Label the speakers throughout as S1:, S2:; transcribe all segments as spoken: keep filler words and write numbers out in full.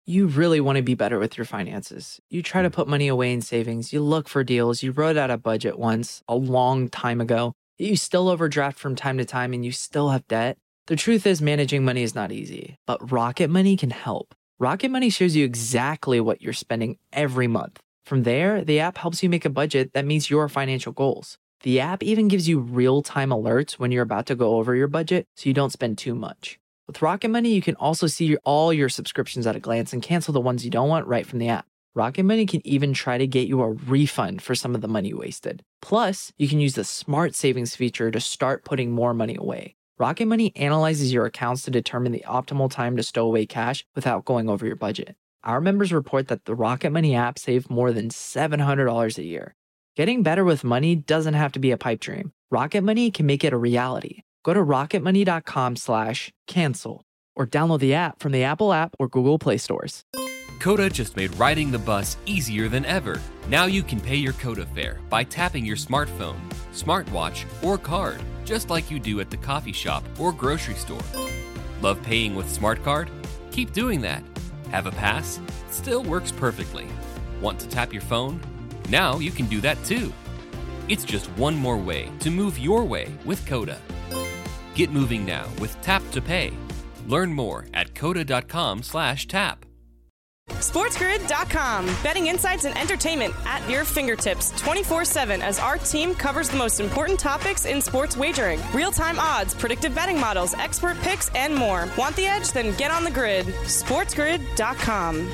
S1: You really want to be better with your finances. You try to put money away in savings, you look for deals, you wrote out a budget once a long time ago, you still overdraft from time to time, and you still have debt. The truth is, managing money is not easy, but Rocket Money can help. Rocket Money shows you exactly what you're spending every month. From there, the app helps you make a budget that meets your financial goals. The app even gives you real-time alerts when you're about to go over your budget so you don't spend too much. With Rocket Money, you can also see all your subscriptions at a glance and cancel the ones you don't want right from the app. Rocket Money can even try to get you a refund for some of the money you wasted. Plus, you can use the Smart Savings feature to start putting more money away. Rocket Money analyzes your accounts to determine the optimal time to stow away cash without going over your budget. Our members report that the Rocket Money app saved more than seven hundred dollars a year. Getting better with money doesn't have to be a pipe dream. Rocket Money can make it a reality. Go to rocketmoney.com slash cancel or download the app from the Apple app or Google Play stores.
S2: Coda just made riding the bus easier than ever. Now you can pay your Coda fare by tapping your smartphone, smartwatch, or card, just like you do at the coffee shop or grocery store. Love paying with Smart Card? Keep doing that. Have a pass? Still works perfectly. Want to tap your phone? Now you can do that too. It's just one more way to move your way with Coda. Get moving now with Tap to Pay. Learn more at coda.com slash tap.
S3: SportsGrid dot com. Betting insights and entertainment at your fingertips twenty-four seven as our team covers the most important topics in sports wagering. Real-time odds, predictive betting models, expert picks, and more. Want the edge? Then get on the grid. SportsGrid dot com.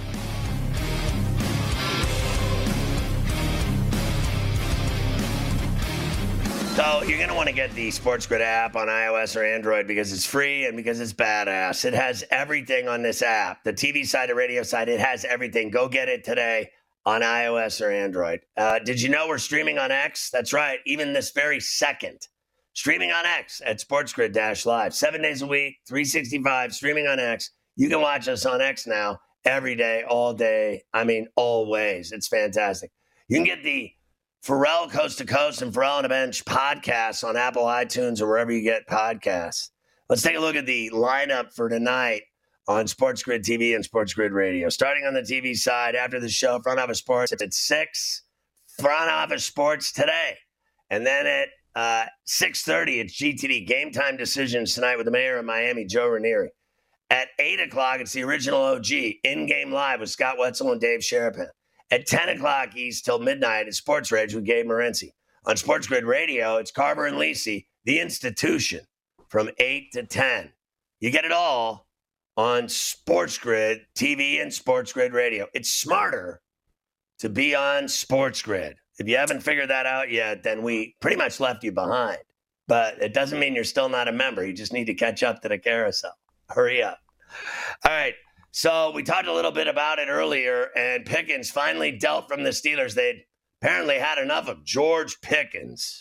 S4: So you're going to want to get the SportsGrid app on iOS or Android because it's free and because it's badass. It has everything on this app. The T V side, the radio side, it has everything. Go get it today on iOS or Android. Uh, did you know we're streaming on X? That's right. Even this very second. Streaming on X at SportsGrid-Live. Seven days a week, three sixty-five, streaming on X. You can watch us on X now every day, all day. I mean, always. It's fantastic. You can get the Pharrell Coast to Coast and Pharrell on the Bench podcasts on Apple iTunes or wherever you get podcasts. Let's take a look at the lineup for tonight on SportsGrid T V and SportsGrid Radio. Starting on the T V side, after the show, Front Office Sports, it's at six, Front Office Sports today. And then at uh, six thirty, it's G T D, Game Time Decisions tonight with the mayor of Miami, Joe Ranieri. At eight o'clock, it's the original O G, In-Game Live with Scott Wetzel and Dave Sherapan. At ten o'clock East till midnight, it's Sports Rage with Gabe Morency. On SportsGrid Radio, it's Carver and Lisi, The Institution, from eight to ten. You get it all on SportsGrid T V and SportsGrid Radio. It's smarter to be on SportsGrid. If you haven't figured that out yet, then we pretty much left you behind. But it doesn't mean you're still not a member. You just need to catch up to the carousel. Hurry up. All right. So we talked a little bit about it earlier, and Pickens finally dealt from the Steelers. They'd apparently had enough of George Pickens.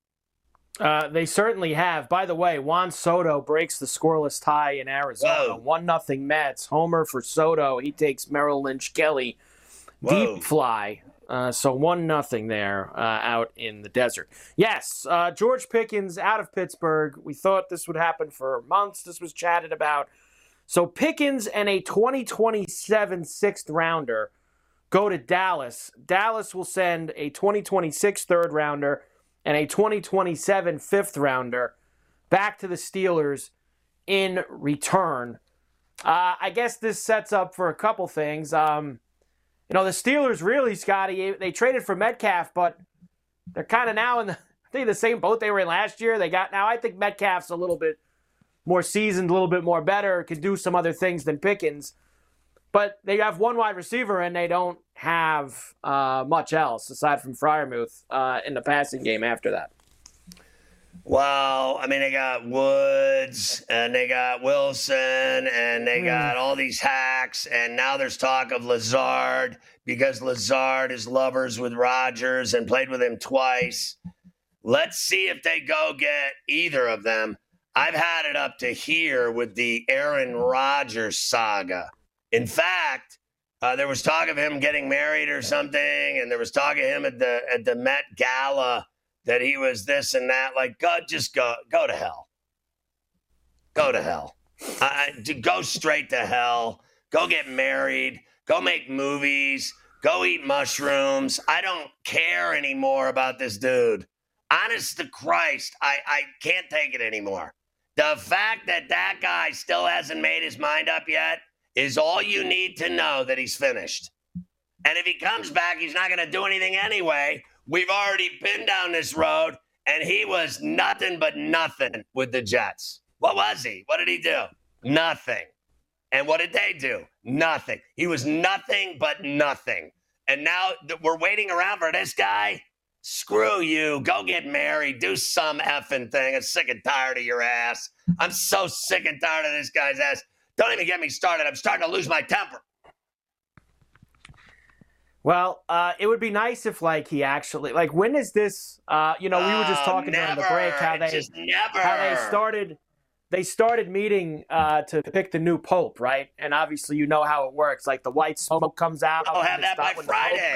S5: Uh, they certainly have. By the way, Juan Soto breaks the scoreless tie in Arizona. one nothing Mets. Homer for Soto. He takes Merrill Lynch Kelly.
S4: Whoa.
S5: Deep fly. Uh, so one nothing there uh, out in the desert. Yes, uh, George Pickens out of Pittsburgh. We thought this would happen for months. This was chatted about. So Pickens and a twenty twenty-seven sixth rounder go to Dallas. Dallas will send a twenty twenty-six third rounder and a twenty twenty-seven fifth rounder back to the Steelers in return. Uh, I guess this sets up for a couple things. Um, you know, the Steelers really, Scotty, they traded for Metcalf, but they're kind of now in the, I think the same boat they were in last year. They got now. I think Metcalf's a little bit more seasoned, a little bit more better, could do some other things than Pickens. But they have one wide receiver, and they don't have uh, much else aside from Freiermuth uh, in the passing game after that.
S4: Well, I mean, they got Woods, and they got Wilson, and they got all these hacks, and now there's talk of Lazard because Lazard is lovers with Rodgers and played with him twice. Let's see if they go get either of them. I've had it up to here with the Aaron Rodgers saga. In fact, uh, there was talk of him getting married or something, and there was talk of him at the at the Met Gala that he was this and that. Like, God, just go go to hell. Go to hell. Uh, go straight to hell. Go get married. Go make movies. Go eat mushrooms. I don't care anymore about this dude. Honest to Christ, I, I can't take it anymore. The fact that that guy still hasn't made his mind up yet is all you need to know that he's finished. And if he comes back, he's not going to do anything anyway. We've already been down this road, and he was nothing but nothing with the Jets. What was he? What did he do? Nothing. And what did they do? Nothing. He was nothing but nothing. And now we're waiting around for this guy? Screw you. Go get married. Do some effing thing. I'm sick and tired of your ass. I'm so sick and tired of this guy's ass. Don't even get me started. I'm starting to lose my temper.
S5: Well, uh, it would be nice if, like, he actually, like, when is this, uh, you know, we were just talking
S4: oh,
S5: during the break how they,
S4: just never.
S5: how they started, they started meeting uh, to pick the new pope, right? And obviously, you know how it works. Like, the white smoke comes out.
S4: I'll have that by Friday.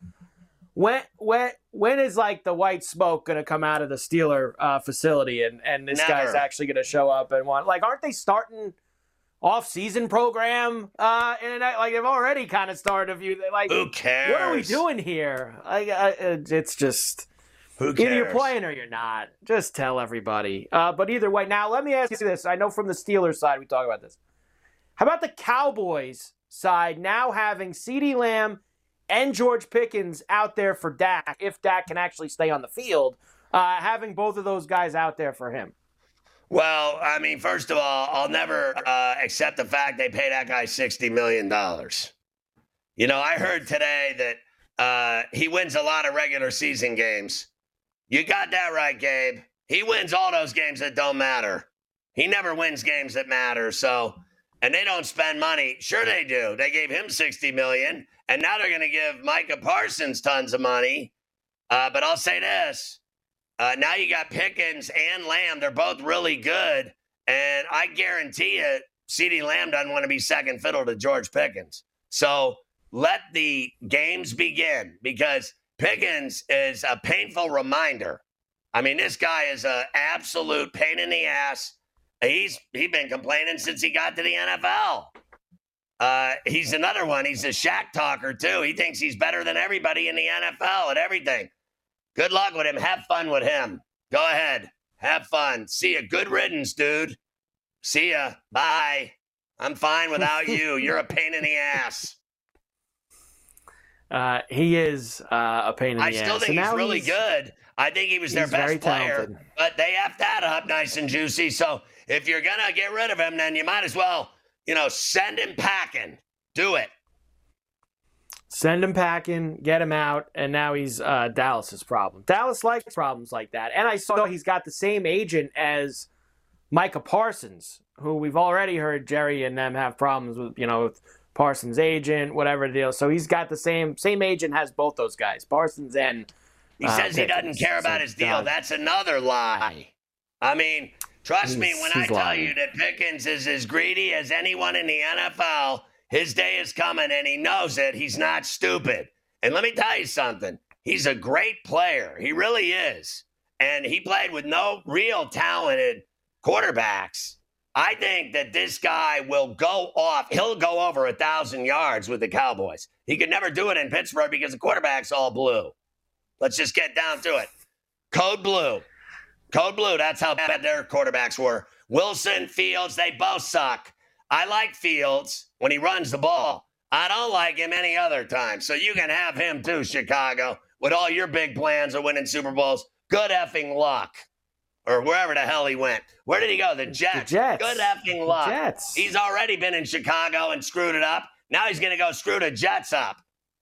S5: When, when, when is, like, the white smoke going to come out of the Steeler uh, facility and, and this
S4: Never.
S5: guy's actually going to show up and want, like, aren't they starting off-season program, uh, and like they've already kind of started a few. Like,
S4: who cares?
S5: What are we doing here? Like, uh, it's just
S4: who cares?
S5: Either you're playing or you're not. Just tell everybody. Uh, but either way, now let me ask you this. I know from the Steelers side we talk about this. How about the Cowboys side now having CeeDee Lamb and George Pickens out there for Dak, if Dak can actually stay on the field, uh, having both of those guys out there for him?
S4: Well, I mean, first of all, I'll never uh, accept the fact they pay that guy sixty million dollars. You know, I heard today that uh, he wins a lot of regular season games. You got that right, Gabe. He wins all those games that don't matter. He never wins games that matter. So, and they don't spend money. Sure they do. They gave him sixty million dollars, and now they're going to give Micah Parsons tons of money. Uh, but I'll say this. Uh, now you got Pickens and Lamb. They're both really good. And I guarantee you, CeeDee Lamb doesn't want to be second fiddle to George Pickens. So let the games begin, because Pickens is a painful reminder. I mean, this guy is an absolute pain in the ass. He's he's been complaining since he got to the N F L. Uh, he's another one. He's a Shaq talker, too. He thinks he's better than everybody in the N F L at everything. Good luck with him. Have fun with him. Go ahead. Have fun. See ya. Good riddance, dude. See ya. Bye. I'm fine without you. You're a pain in the ass.
S5: Uh, he is uh, a pain in the
S4: I
S5: ass.
S4: I still think he's really he's, good. I think he was their best player. Talented. But they have that up nice and juicy. So if you're going to get rid of him, then you might as well, you know, send him packing. Do it.
S5: Send him packing, get him out, and now he's uh, Dallas's problem. Dallas likes problems like that. And I saw he's got the same agent as Micah Parsons, who we've already heard Jerry and them have problems with, you know, with Parsons' agent, whatever the deal. So he's got the same same agent, has both those guys, Parsons and
S4: He
S5: uh,
S4: says
S5: Pickens.
S4: he doesn't care about
S5: so,
S4: his deal.
S5: God.
S4: That's another lie. I mean, trust
S5: he's,
S4: me when I tell
S5: lying.
S4: you that Pickens is as greedy as anyone in the N F L. His day is coming, and he knows it. He's not stupid. And let me tell you something. He's a great player. He really is. And he played with no real talented quarterbacks. I think that this guy will go off. He'll go over a thousand yards with the Cowboys. He could never do it in Pittsburgh because the quarterback's all blue. Let's just get down to it. Code blue. Code blue. That's how bad their quarterbacks were. Wilson, Fields, they both suck. I like Fields when he runs the ball. I don't like him any other time. So you can have him too, Chicago, with all your big plans of winning Super Bowls. Good effing luck. Or wherever the hell he went. Where did he go? The Jets.
S5: The Jets.
S4: Good effing luck.
S5: The Jets.
S4: He's already been in Chicago and screwed it up. Now he's going to go screw the Jets up.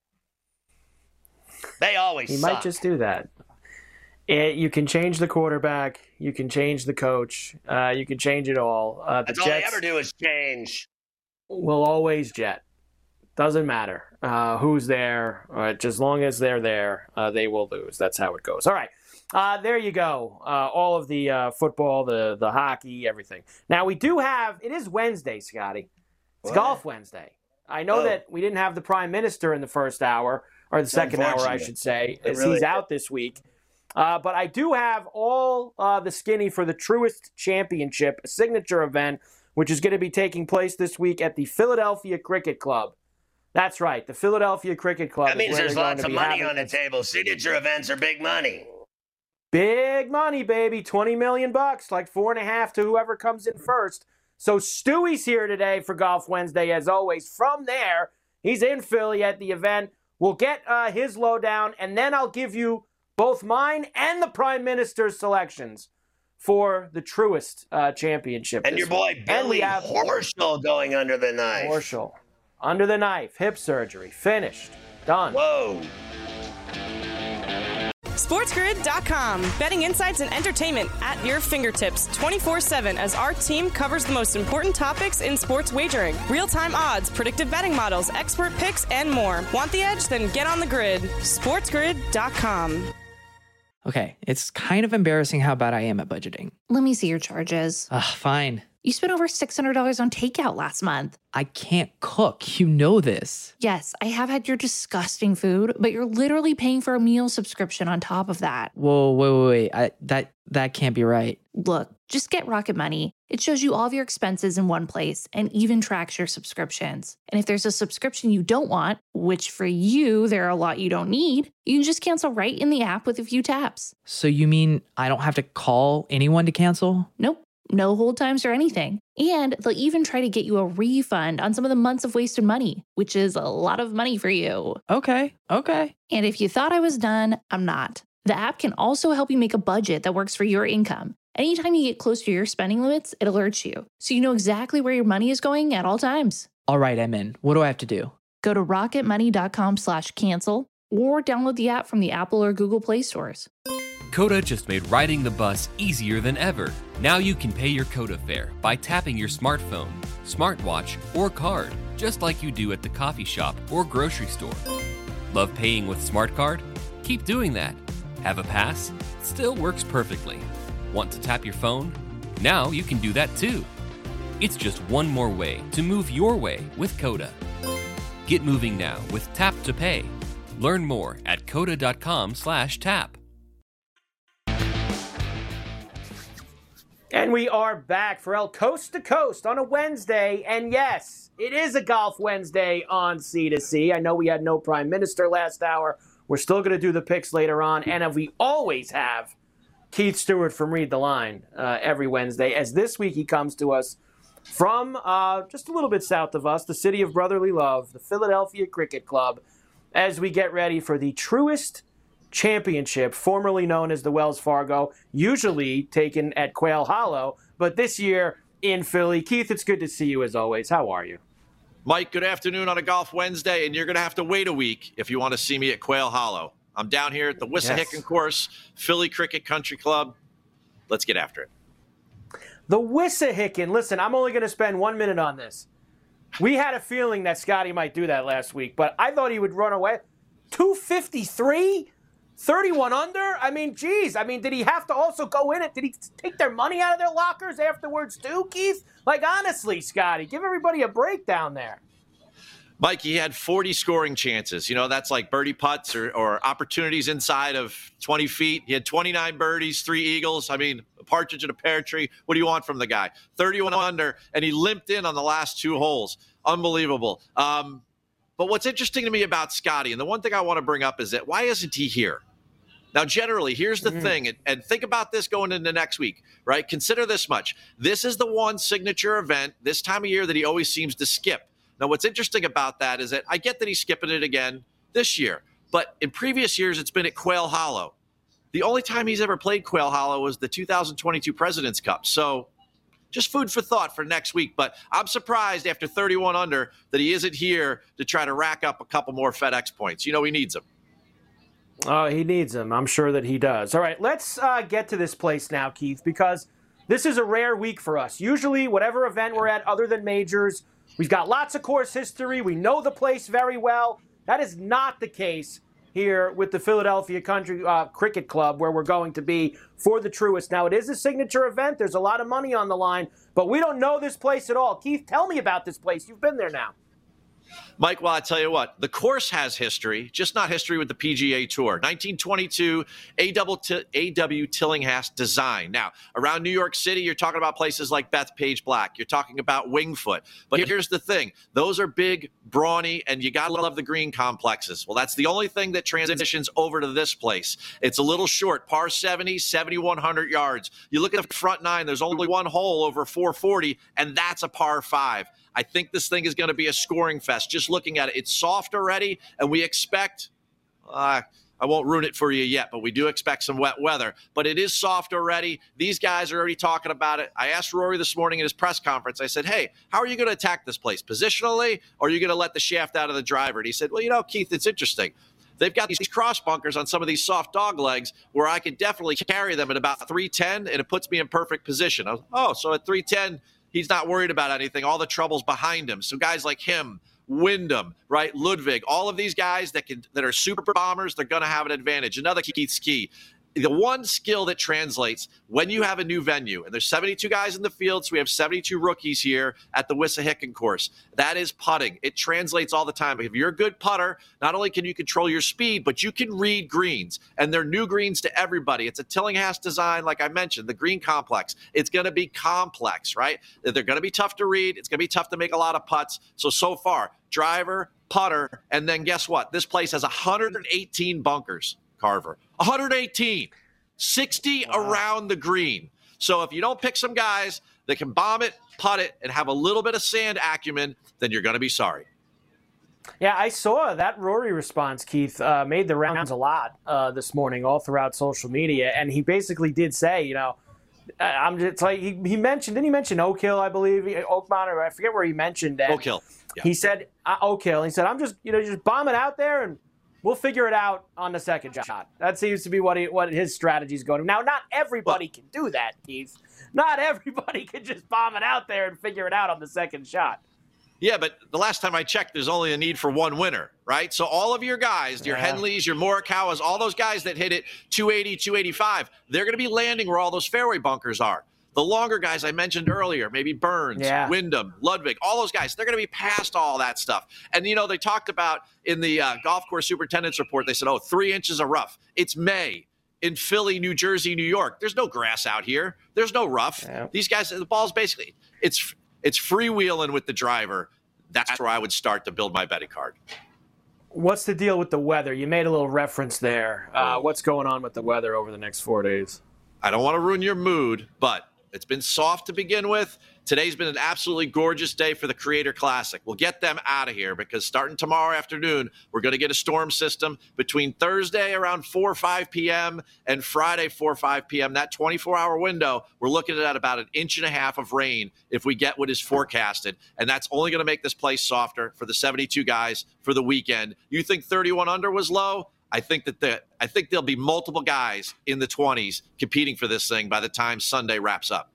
S4: They always
S5: He
S4: suck.
S5: might just do that. It, you can change the quarterback. You can change the coach. Uh, you can change it all. Uh, the
S4: That's all
S5: Jets
S4: they ever do is change.
S5: will always jet. Doesn't matter uh, who's there. Uh, just as long as they're there, uh, they will lose. That's how it goes. All right. Uh, there you go. Uh, all of the uh, football, the the hockey, everything. Now, we do have – it is Wednesday, Scotty. It's
S4: What?
S5: Golf Wednesday. I know
S4: Oh.
S5: that we didn't have the Prime Minister in the first hour, or the second hour, I
S4: unfortunate.
S5: should say,
S4: It
S5: as
S4: really
S5: he's
S4: is.
S5: out this week. Uh, but I do have all uh, the skinny for the Truist Championship, a signature event which is going to be taking place this week at the Philadelphia Cricket Club. That's right, the Philadelphia Cricket Club.
S4: That means there's lots of money on the table. Signature events are big money.
S5: Big money, baby. twenty million bucks, like four and a half to whoever comes in first. So Stewie's here today for Golf Wednesday, as always. From there, he's in Philly at the event. We'll get uh, his lowdown, and then I'll give you both mine and the Prime Minister's selections for the Truist uh, Championship.
S4: And your boy Billy Horschel going under the knife.
S5: Horschel. Under the knife. Hip surgery. Finished. Done.
S4: Whoa.
S3: SportsGrid dot com. Betting insights and entertainment at your fingertips twenty-four seven as our team covers the most important topics in sports wagering. Real-time odds, predictive betting models, expert picks, and more. Want the edge? Then get on the grid. SportsGrid dot com.
S1: Okay, it's kind of embarrassing how bad I am at budgeting.
S6: Let me see your charges.
S1: Ugh, fine.
S6: You spent over six hundred dollars on takeout last month.
S1: I can't cook. You know this.
S6: Yes, I have had your disgusting food, but you're literally paying for a meal subscription on top of that.
S1: Whoa, wait, wait, wait. I, that, that can't be right.
S6: Look, just get Rocket Money. It shows you all of your expenses in one place and even tracks your subscriptions. And if there's a subscription you don't want, which for you, there are a lot you don't need, you can just cancel right in the app with a few taps.
S1: So you mean I don't have to call anyone to cancel?
S6: Nope. No hold times or anything. And they'll even try to get you a refund on some of the months of wasted money, which is a lot of money for you.
S1: Okay, okay.
S6: And if you thought I was done, I'm not. The app can also help you make a budget that works for your income. Anytime you get close to your spending limits, it alerts you, so you know exactly where your money is going at all times.
S1: All right, I'm in. What do I have to do?
S6: Go to rocketmoney.com slash cancel or download the app from the Apple or Google Play stores.
S2: Coda just made riding the bus easier than ever. Now you can pay your Coda fare by tapping your smartphone, smartwatch, or card, just like you do at the coffee shop or grocery store. Love paying with SmartCard? Keep doing that. Have a pass? Still works perfectly. Want to tap your phone? Now you can do that too. It's just one more way to move your way with Coda. Get moving now with Tap to Pay. Learn more at coda.com slash tap.
S5: And we are back for El Coast to Coast on a Wednesday. And yes, it is a Golf Wednesday on C to C. I know we had no Prime Minister last hour. We're still going to do the picks later on. And as we always have, Keith Stewart from Read the Line uh, every Wednesday. As this week he comes to us from uh, just a little bit south of us, the city of brotherly love, the Philadelphia Cricket Club, as we get ready for the Truist Championship, formerly known as the Wells Fargo, usually taken at Quail Hollow, but this year in Philly. Keith, it's good to see you as always. How are you?
S7: Mike, good afternoon on a Golf Wednesday, and you're going to have to wait a week if you want to see me at Quail Hollow. I'm down here at the Wissahickon yes. course, Philly Cricket Country Club. Let's get after it.
S5: The Wissahickon. Listen, I'm only going to spend one minute on this. We had a feeling that Scotty might do that last week, but I thought he would run away. two fifty-three? thirty-one under? I mean, geez. I mean, did he have to also go in it? Did he take their money out of their lockers afterwards too, Keith? Like, honestly, Scotty, give everybody a break down there.
S7: Mike, he had forty scoring chances. You know, that's like birdie putts or, or opportunities inside of twenty feet. He had twenty-nine birdies, three eagles. I mean, a partridge in a pear tree. What do you want from the guy? thirty-one under, and he limped in on the last two holes. Unbelievable. Um, but what's interesting to me about Scotty, and the one thing I want to bring up is that why isn't he here? Now, generally, here's the mm-hmm. thing, and, and think about this going into next week, right? Consider this much. This is the one signature event this time of year that he always seems to skip. Now, what's interesting about that is that I get that he's skipping it again this year, but in previous years, it's been at Quail Hollow. The only time he's ever played Quail Hollow was the two thousand twenty-two President's Cup. So just food for thought for next week. But I'm surprised after thirty-one under that he isn't here to try to rack up a couple more FedEx points. You know, he needs them.
S5: Oh, he needs them. I'm sure that he does. All right, let's uh, get to this place now, Keith, because this is a rare week for us. Usually, whatever event we're at other than majors, we've got lots of course history. We know the place very well. That is not the case here with the Philadelphia Country uh, Cricket Club, where we're going to be for the Truist. Now, it is a signature event. There's a lot of money on the line, but we don't know this place at all. Keith, tell me about this place. You've been there now.
S7: Mike, well, I tell you what, the course has history, just not history with the P G A Tour. nineteen twenty-two, A W Tillinghast design. Now, around New York City, you're talking about places like Bethpage Black. You're talking about Winged Foot. But here's the thing. Those are big, brawny, and you got to love the green complexes. Well, that's the only thing that transitions over to this place. It's a little short, par seventy, seventy-one hundred yards. You look at the front nine, there's only one hole over four forty, and that's a par five. I think this thing is going to be a scoring fest. Just looking at it, it's soft already, and we expect, uh, I won't ruin it for you yet, but we do expect some wet weather. But it is soft already. These guys are already talking about it. I asked Rory this morning at his press conference, I said, hey, how are you going to attack this place? Positionally, or are you going to let the shaft out of the driver? And he said, well, you know, Keith, it's interesting. They've got these cross bunkers on some of these soft dog legs where I could definitely carry them at about three ten, and it puts me in perfect position. I was, oh, so at three ten, he's not worried about anything. All the trouble's behind him. So guys like him, Wyndham, right, Ludwig, all of these guys that can that are super bombers, they're going to have an advantage. Another Keith's key. The one skill that translates when you have a new venue, and there's seventy-two guys in the field, so we have seventy-two rookies here at the Wissahickon course. That is putting. It translates all the time. If you're a good putter, not only can you control your speed, but you can read greens, and they're new greens to everybody. It's a Tillinghast design, like I mentioned, the green complex. It's going to be complex, right? They're going to be tough to read. It's going to be tough to make a lot of putts. So, so far, driver, putter, and then guess what? This place has one hundred eighteen bunkers. Carver. one hundred eighteen. sixty wow. around the green. So if you don't pick some guys that can bomb it, putt it, and have a little bit of sand acumen, then you're going to be sorry.
S5: Yeah, I saw that Rory response, Keith, uh, made the rounds a lot uh, this morning all throughout social media. And he basically did say, you know, I'm just like, he, he mentioned, didn't he mention Oak Hill, I believe, Oakmont, or I forget where he mentioned that.
S7: Oak Hill. Yeah.
S5: He said, uh, Oak Hill. He said, I'm just, you know, just bomb it out there and we'll figure it out on the second shot. That seems to be what he, what his strategy is going. Now, not everybody can do that, Keith. Not everybody can just bomb it out there and figure it out on the second shot.
S7: Yeah, but the last time I checked, there's only a need for one winner, right? So all of your guys, your yeah. Henleys, your Morikawas, all those guys that hit it two eighty, two eighty-five, they're going to be landing where all those fairway bunkers are. The longer guys I mentioned earlier, maybe Burns, yeah. Wyndham, Ludwig, all those guys, they're going to be past all that stuff. And, you know, they talked about in the uh, golf course superintendent's report, they said, oh, three inches of rough. It's May in Philly, New Jersey, New York. There's no grass out here. There's no rough. Yeah. These guys, the ball's basically, it's it's freewheeling with the driver. That's where I would start to build my betting card.
S5: What's the deal with the weather? You made a little reference there. Uh, what's going on with the weather over the next four days?
S7: I don't want to ruin your mood, but it's been soft to begin with. Today's been an absolutely gorgeous day for the Creator Classic. We'll get them out of here because starting tomorrow afternoon, we're going to get a storm system between Thursday around four or five p.m. and Friday four or five p.m. That twenty-four hour window, we're looking at about an inch and a half of rain if we get what is forecasted. And that's only going to make this place softer for the seventy-two guys for the weekend. You think thirty-one under was low? I think that the, I think there'll be multiple guys in the twenties competing for this thing by the time Sunday wraps up.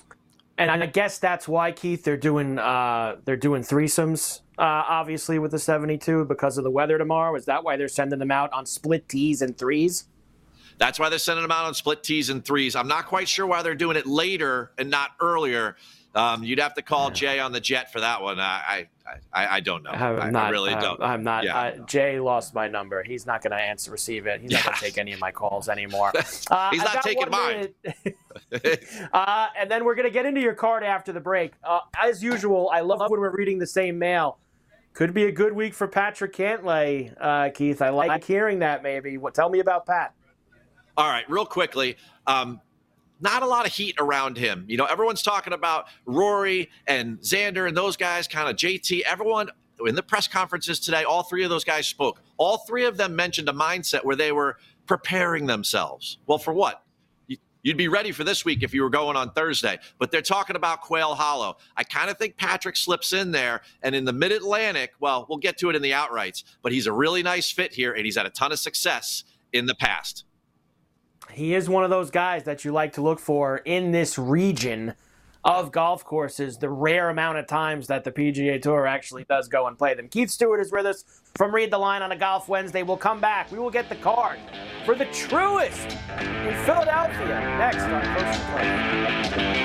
S5: And I guess that's why, Keith, they're doing uh, they're doing threesomes, uh, obviously, with the seventy-two because of the weather tomorrow. Is that why they're sending them out on split tees and threes?
S7: That's why they're sending them out on split tees and threes. I'm not quite sure why they're doing it later and not earlier. Um, you'd have to call yeah. Jay on the jet for that one. I I, I, I don't know.
S5: I'm
S7: I,
S5: not,
S7: I really
S5: I'm,
S7: don't.
S5: I'm not.
S7: Yeah.
S5: Uh, Jay lost my number. He's not going to answer, receive it. He's not going to take any of my calls anymore. Uh,
S7: He's not taking mine.
S5: uh, and then we're going to get into your card after the break. Uh, as usual, I love when we're reading the same mail. Could be a good week for Patrick Cantlay, uh, Keith. I like hearing that maybe. What? Tell me about Pat.
S7: All right, real quickly. Um, Not a lot of heat around him. You know, everyone's talking about Rory and Xander and those guys, kind of J T. Everyone in the press conferences today, all three of those guys spoke. All three of them mentioned a mindset where they were preparing themselves. Well, for what? You'd be ready for this week if you were going on Thursday. But they're talking about Quail Hollow. I kind of think Patrick slips in there. And in the Mid-Atlantic, well, we'll get to it in the outrights. But he's a really nice fit here, and he's had a ton of success in the past.
S5: He is one of those guys that you like to look for in this region of golf courses, the rare amount of times that the P G A Tour actually does go and play them. Keith Stewart is with us from Read the Line on a Golf Wednesday. We'll come back. We will get the card for the Truist in Philadelphia next on Coast to Coast.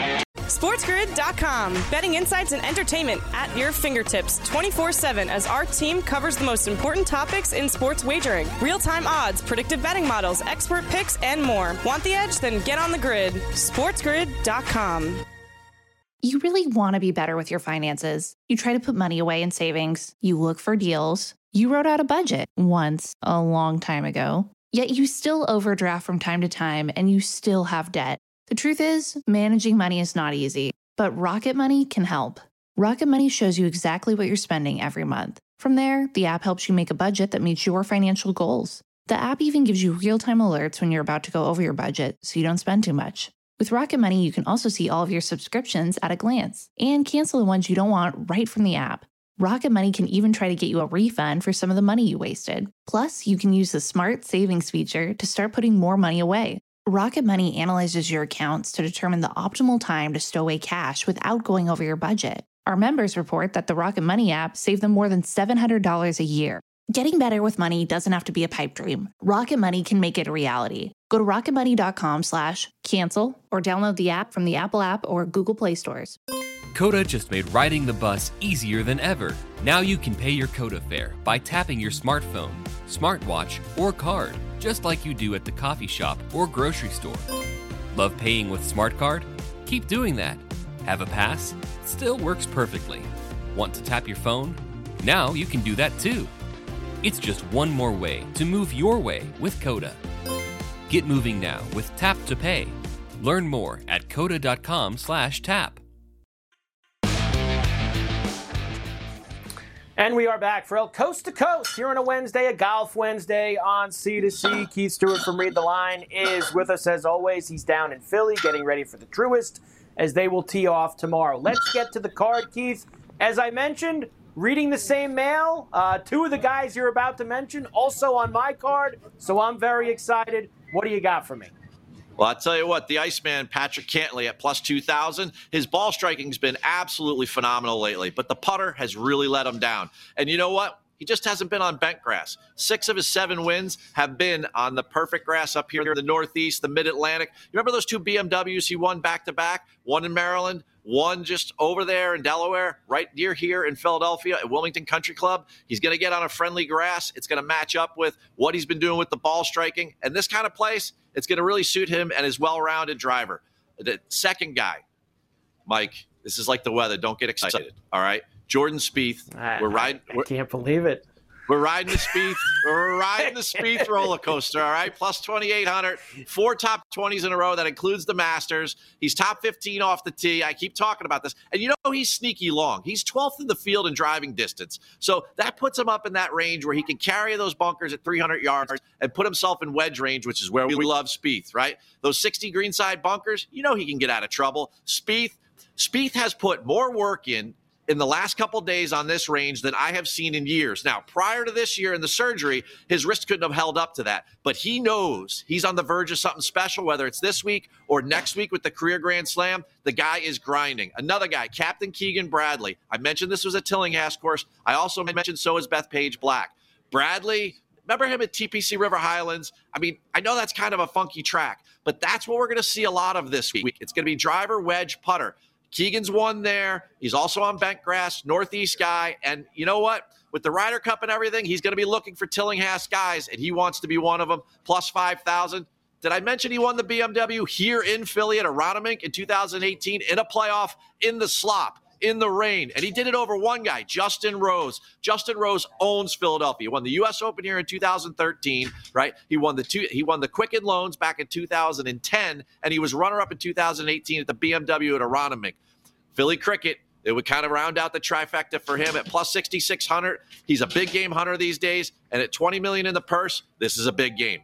S3: SportsGrid dot com. Betting insights and entertainment at your fingertips twenty-four seven as our team covers the most important topics in sports wagering. Real-time odds, predictive betting models, expert picks, and more. Want the edge? Then get on the grid. SportsGrid dot com.
S6: You really want to be better with your finances. You try to put money away in savings. You look for deals. You wrote out a budget once, a long time ago. Yet you still overdraft from time to time and you still have debt. The truth is, managing money is not easy, but Rocket Money can help. Rocket Money shows you exactly what you're spending every month. From there, the app helps you make a budget that meets your financial goals. The app even gives you real-time alerts when you're about to go over your budget so you don't spend too much. With Rocket Money, you can also see all of your subscriptions at a glance and cancel the ones you don't want right from the app. Rocket Money can even try to get you a refund for some of the money you wasted. Plus, you can use the Smart Savings feature to start putting more money away. Rocket Money analyzes your accounts to determine the optimal time to stow away cash without going over your budget. Our members report that the Rocket Money app saved them more than seven hundred dollars a year. Getting better with money doesn't have to be a pipe dream. Rocket Money can make it a reality. Go to rocketmoney.com slash cancel or download the app from the Apple app or Google Play stores.
S2: Coda just made riding the bus easier than ever. Now you can pay your Coda fare by tapping your smartphone, smartwatch, or card, just like you do at the coffee shop or grocery store. Love paying with Smart Card? Keep doing that. Have a pass? Still works perfectly. Want to tap your phone? Now you can do that too. It's just one more way to move your way with Coda. Get moving now with Tap to Pay. Learn more at coda.com slash tap.
S5: And we are back for El Coast to Coast here on a Wednesday, a Golf Wednesday on C to C. Keith Stewart from Read the Line is with us as always. He's down in Philly getting ready for the Truist as they will tee off tomorrow. Let's get to the card, Keith. As I mentioned, reading the same mail, uh, two of the guys you're about to mention also on my card, so I'm very excited. What do you got for me?
S7: Well, I'll tell you what, the Iceman, Patrick Cantlay at plus two thousand, his ball striking's been absolutely phenomenal lately, but the putter has really let him down. And you know what? He just hasn't been on bent grass. Six of his seven wins have been on the perfect grass up here in the Northeast, the Mid-Atlantic. You remember those two B M Ws he won back-to-back? One in Maryland, one just over there in Delaware, right near here in Philadelphia at Wilmington Country Club. He's going to get on a friendly grass. It's going to match up with what he's been doing with the ball striking. And this kind of place, it's going to really suit him and his well-rounded driver. The second guy, Mike, this is like the weather. Don't get excited, all right? Jordan Spieth.
S5: I,
S7: we're riding.
S5: I, I can't believe it.
S7: We're riding the Spieth. We're riding the Spieth roller coaster. All right, plus twenty-eight hundred, four top twenties in a row. That includes the Masters. He's top fifteen off the tee. I keep talking about this, and you know he's sneaky long. He's twelfth in the field in driving distance, so that puts him up in that range where he can carry those bunkers at three hundred yards and put himself in wedge range, which is where we love Spieth. Right, those sixty greenside bunkers. You know he can get out of trouble. Spieth. Spieth has put more work in. in the last couple of days on this range than I have seen in years. Now, prior to this year and the surgery, his wrist couldn't have held up to that. But he knows he's on the verge of something special, whether it's this week or next week with the career Grand Slam. The guy is grinding. Another guy, Captain Keegan Bradley. I mentioned this was a Tillinghast course. I also mentioned so is Bethpage Black. Bradley, remember him at T P C River Highlands? I mean, I know that's kind of a funky track, but that's what we're going to see a lot of this week. It's going to be driver, wedge, putter. Keegan's won there. He's also on bent grass, Northeast guy. And you know what? With the Ryder Cup and everything, he's going to be looking for Tillinghast guys, and he wants to be one of them, plus five thousand. Did I mention he won the B M W here in Philly at Aronimink in two thousand eighteen in a playoff in the slop, in the rain? And he did it over one guy, Justin Rose. Justin Rose owns Philadelphia. He won the U S Open here in two thousand thirteen, right? He won the two, he won the Quicken Loans back in two thousand ten, and he was runner-up in two thousand eighteen at the B M W at Aronimink. Philly Cricket, it would kind of round out the trifecta for him at plus sixty-six hundred. He's a big game hunter these days, and at twenty million dollars in the purse, this is a big game.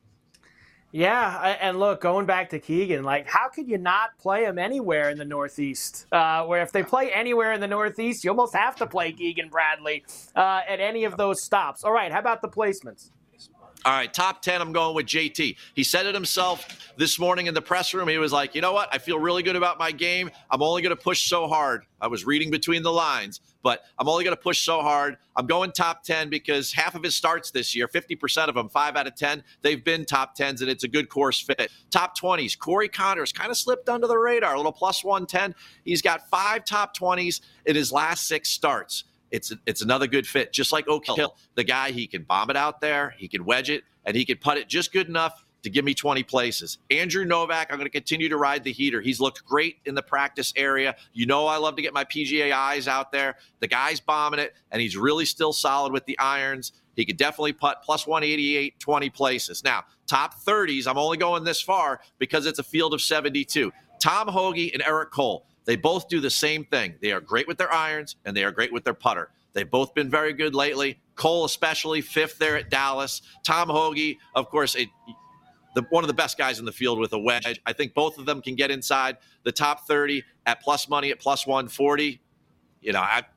S5: Yeah, and look, going back to Keegan, like, how could you not play him anywhere in the Northeast? Uh, where if they play anywhere in the Northeast, you almost have to play Keegan Bradley uh, at any of those stops. All right, how about the placements?
S7: All right, top ten, I'm going with J T. He said it himself this morning in the press room. He was like, you know what? I feel really good about my game. I'm only going to push so hard. I was reading between the lines. but I'm only going to push so hard. I'm going top ten because half of his starts this year, fifty percent of them, five out of ten, they've been top tens, and it's a good course fit. Top twenties, Corey Connors kind of slipped under the radar, a little plus one ten. He's got five top twenties in his last six starts. It's it's another good fit, just like Oak Hill. The guy, he can bomb it out there, he can wedge it, and he can putt it just good enough to give me twenty places. Andrew Novak, I'm going to continue to ride the heater. He's looked great in the practice area. You know I love to get my P G A eyes out there. The guy's bombing it, and he's really still solid with the irons. He could definitely putt plus one eighty-eight, twenty places. Now, top thirties, I'm only going this far because it's a field of seventy-two. Tom Hoge and Eric Cole, they both do the same thing. They are great with their irons, and they are great with their putter. They've both been very good lately. Cole especially, fifth there at Dallas. Tom Hoge, of course, it, the, one of the best guys in the field with a wedge. I think both of them can get inside the top thirty at plus money at plus one forty. You know, I,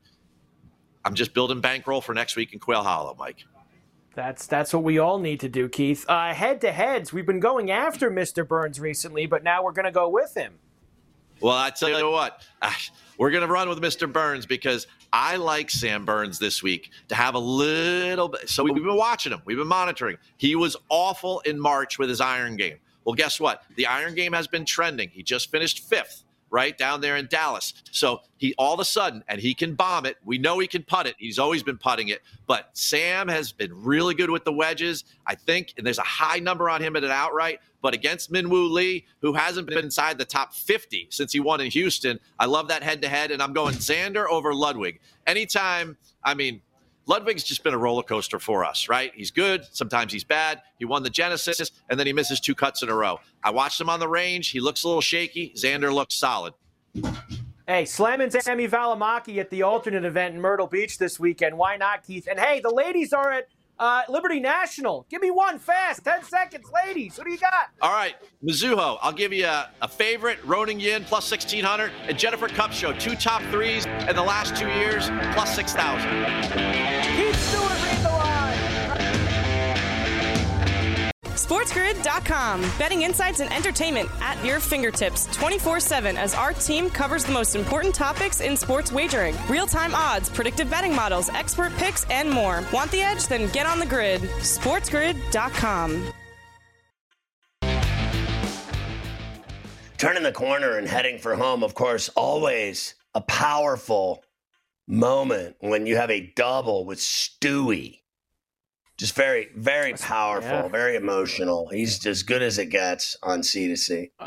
S7: I'm just building bankroll for next week in Quail Hollow, Mike.
S5: That's that's what we all need to do, Keith. Uh, head-to-heads, we've been going after Mister Burns recently, but now we're going to go with him.
S7: Well, I tell you what, we're going to run with Mister Burns because I like Sam Burns this week to have a little bit. So we've been watching him. We've been monitoring. He was awful in March with his iron game. Well, guess what? The iron game has been trending. He just finished fifth, right, down there in Dallas. So he all of a sudden, and he can bomb it. We know he can putt it. He's always been putting it. But Sam has been really good with the wedges. I think and there's a high number on him at an outright. But against Min-Woo Lee, who hasn't been inside the top fifty since he won in Houston, I love that head-to-head, and I'm going Xander over Ludwig. Anytime, I mean, Ludwig's just been a roller coaster for us, right? He's good. Sometimes he's bad. He won the Genesis, and then he misses two cuts in a row. I watched him on the range. He looks a little shaky. Xander looks solid.
S5: Hey, slamming Sami Valimaki at the alternate event in Myrtle Beach this weekend. Why not, Keith? And, hey, the ladies are at uh, Liberty National. Give me one fast. Ten seconds, ladies. What do you got?
S7: All right, Mizuho. I'll give you a, a favorite, Roning Yin, plus sixteen hundred, and Jennifer Kupcho, two top threes in the last two years, plus six thousand.
S5: Keith Stewart, read the line.
S3: SportsGrid dot com. Betting insights and entertainment at your fingertips twenty-four seven as our team covers the most important topics in sports wagering. Real-time odds, predictive betting models, expert picks, and more. Want the edge? Then get on the grid. SportsGrid dot com.
S4: Turning the corner and heading for home, of course, always a powerful moment when you have a double with Stewie. Just very, very powerful, yeah. Very emotional. He's as good as it gets on C to C.
S5: Uh,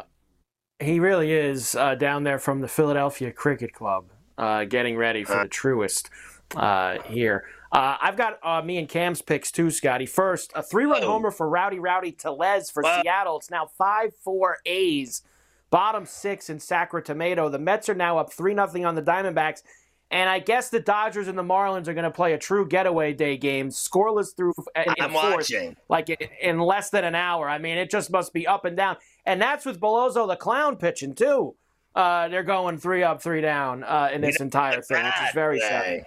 S5: he really is uh, down there from the Philadelphia Cricket Club, uh, getting ready for the Truist uh, here. Uh, I've got uh, me and Cam's picks too, Scotty. First, a three-run oh. homer for Rowdy Rowdy Tellez for wow. Seattle. It's now five four A's. Bottom six in Sacramento. The Mets are now up three nothing on the Diamondbacks. And I guess the Dodgers and the Marlins are going to play a true getaway day game, scoreless through in
S4: I'm
S5: fourth,
S4: watching.
S5: like in, in less than an hour. I mean, it just must be up and down. And that's with Beloso the Clown pitching, too. Uh, they're going three up, three down uh, in this entire thing, which is very sad.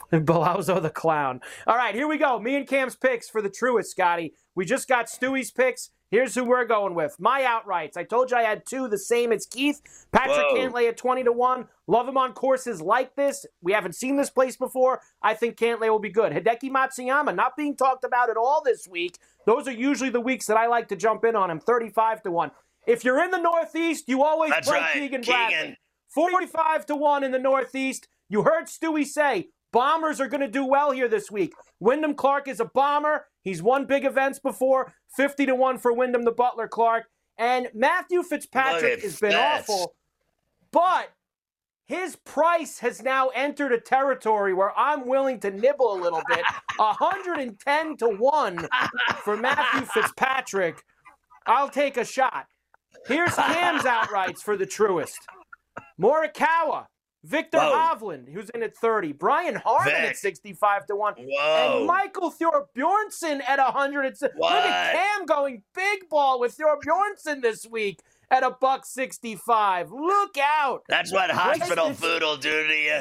S5: Beloso the Clown. All right, here we go. Me and Cam's picks for the Truist, Scotty. We just got Stewie's picks. Here's who we're going with. My outrights. I told you I had two the same as Keith. Patrick
S4: Whoa.
S5: Cantlay at twenty to one. Love him on courses like this. We haven't seen this place before. I think Cantlay will be good. Hideki Matsuyama not being talked about at all this week. Those are usually the weeks that I like to jump in on him. thirty-five to one. If you're in the Northeast, you always
S4: That's
S5: play
S4: right.
S5: Keegan,
S4: Keegan
S5: Bradley. forty-five to one in the Northeast. You heard Stewie say Bombers are going to do well here this week. Wyndham Clark is a bomber. He's won big events before. fifty to one for Wyndham the Butler Clark. And Matthew Fitzpatrick has been
S4: Fitz.
S5: awful. But his price has now entered a territory where I'm willing to nibble a little bit. one hundred ten to one for Matthew Fitzpatrick. I'll take a shot. Here's Cam's outrights for the Truist. Morikawa. Victor
S4: Whoa.
S5: Hovland, who's in at thirty. Brian Harman
S4: Vic.
S5: at sixty-five to one.
S4: Whoa.
S5: And Michael Thorbjornsen at one hundred six. Look at Cam going big ball with Thorbjornsen this week at a buck sixty-five. Look out.
S4: That's what hospital
S5: Placements.
S4: food will do to you.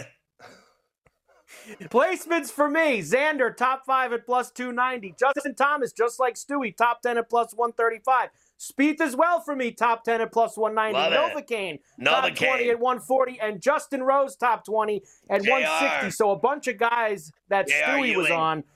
S5: Placements for me. Xander, top five at plus two ninety. Justin Thomas, just like Stewie, top ten at plus one thirty-five. Spieth as well for me, top ten at plus one ninety.
S4: Love it.
S5: Novocaine, top
S4: Novocaine.
S5: twenty at one forty. And Justin Rose, top twenty at
S4: J R.
S5: one sixty. So a bunch of guys that
S4: J R
S5: Stewie was
S4: Ewing.
S5: on.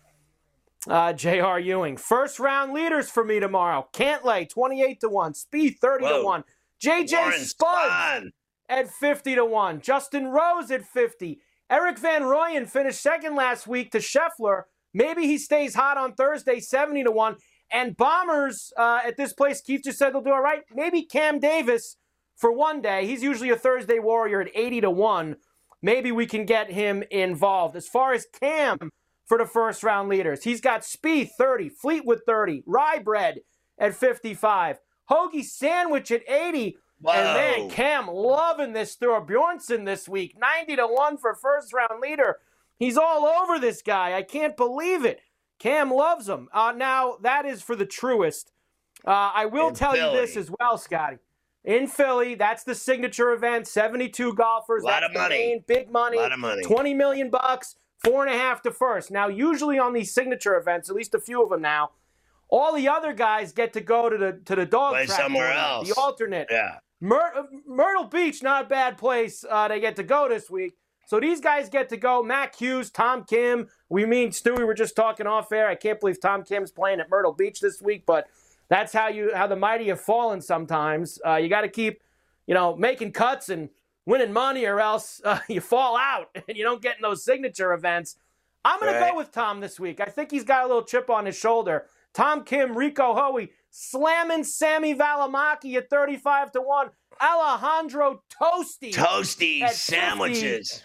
S5: Uh, J R. Ewing. First round leaders for me tomorrow. Cantlay, twenty-eight to one. Spieth, thirty to
S4: Whoa.
S5: one. J J
S4: Warren
S5: Spuds
S4: Spahn.
S5: at fifty to one. Justin Rose at fifty. Eric Van Rooyen finished second last week to Scheffler. Maybe he stays hot on Thursday, seventy to one. And Bombers uh, at this place, Keith just said they'll do all right. Maybe Cam Davis for one day. He's usually a Thursday warrior at eighty to one. Maybe we can get him involved. As far as Cam for the first round leaders, he's got Spieth thirty, Fleetwood thirty, Rye at fifty-five, Hoagie Sandwich at eighty.
S4: Whoa.
S5: And man, Cam loving this Thor Bjornsson this week. ninety to one for first round leader. He's all over this guy. I can't believe it. Cam loves him. Uh, now, that is for the truest. Uh, I will
S4: In
S5: tell
S4: Philly.
S5: you this as well, Scotty. In Philly, that's the signature event. seventy-two golfers.
S4: Lot
S5: that's
S4: of
S5: the
S4: money.
S5: main, big money.
S4: Lot of money.
S5: twenty million bucks, four and a half to first. Now, usually on these signature events, at least a few of them now, all the other guys get to go to the to the dog
S4: Play
S5: track
S4: somewhere
S5: tournament,
S4: else.
S5: the alternate.
S4: Yeah.
S5: Myr- Myrtle Beach, not a bad place uh, they get to go this week. So these guys get to go. Mac Hughes, Tom Kim. We mean, Stewie, we're just talking off air. I can't believe Tom Kim's playing at Myrtle Beach this week, but that's how you how the mighty have fallen sometimes. Uh, you got to keep, you know, making cuts and winning money, or else uh, you fall out and you don't get in those signature events. I'm going
S4: Right.
S5: to go with Tom this week. I think he's got a little chip on his shoulder. Tom Kim, Rico Hoey, slamming Sammy Valimaki at thirty-five to one. Alejandro Toasty.
S4: Toasty
S5: At
S4: sandwiches.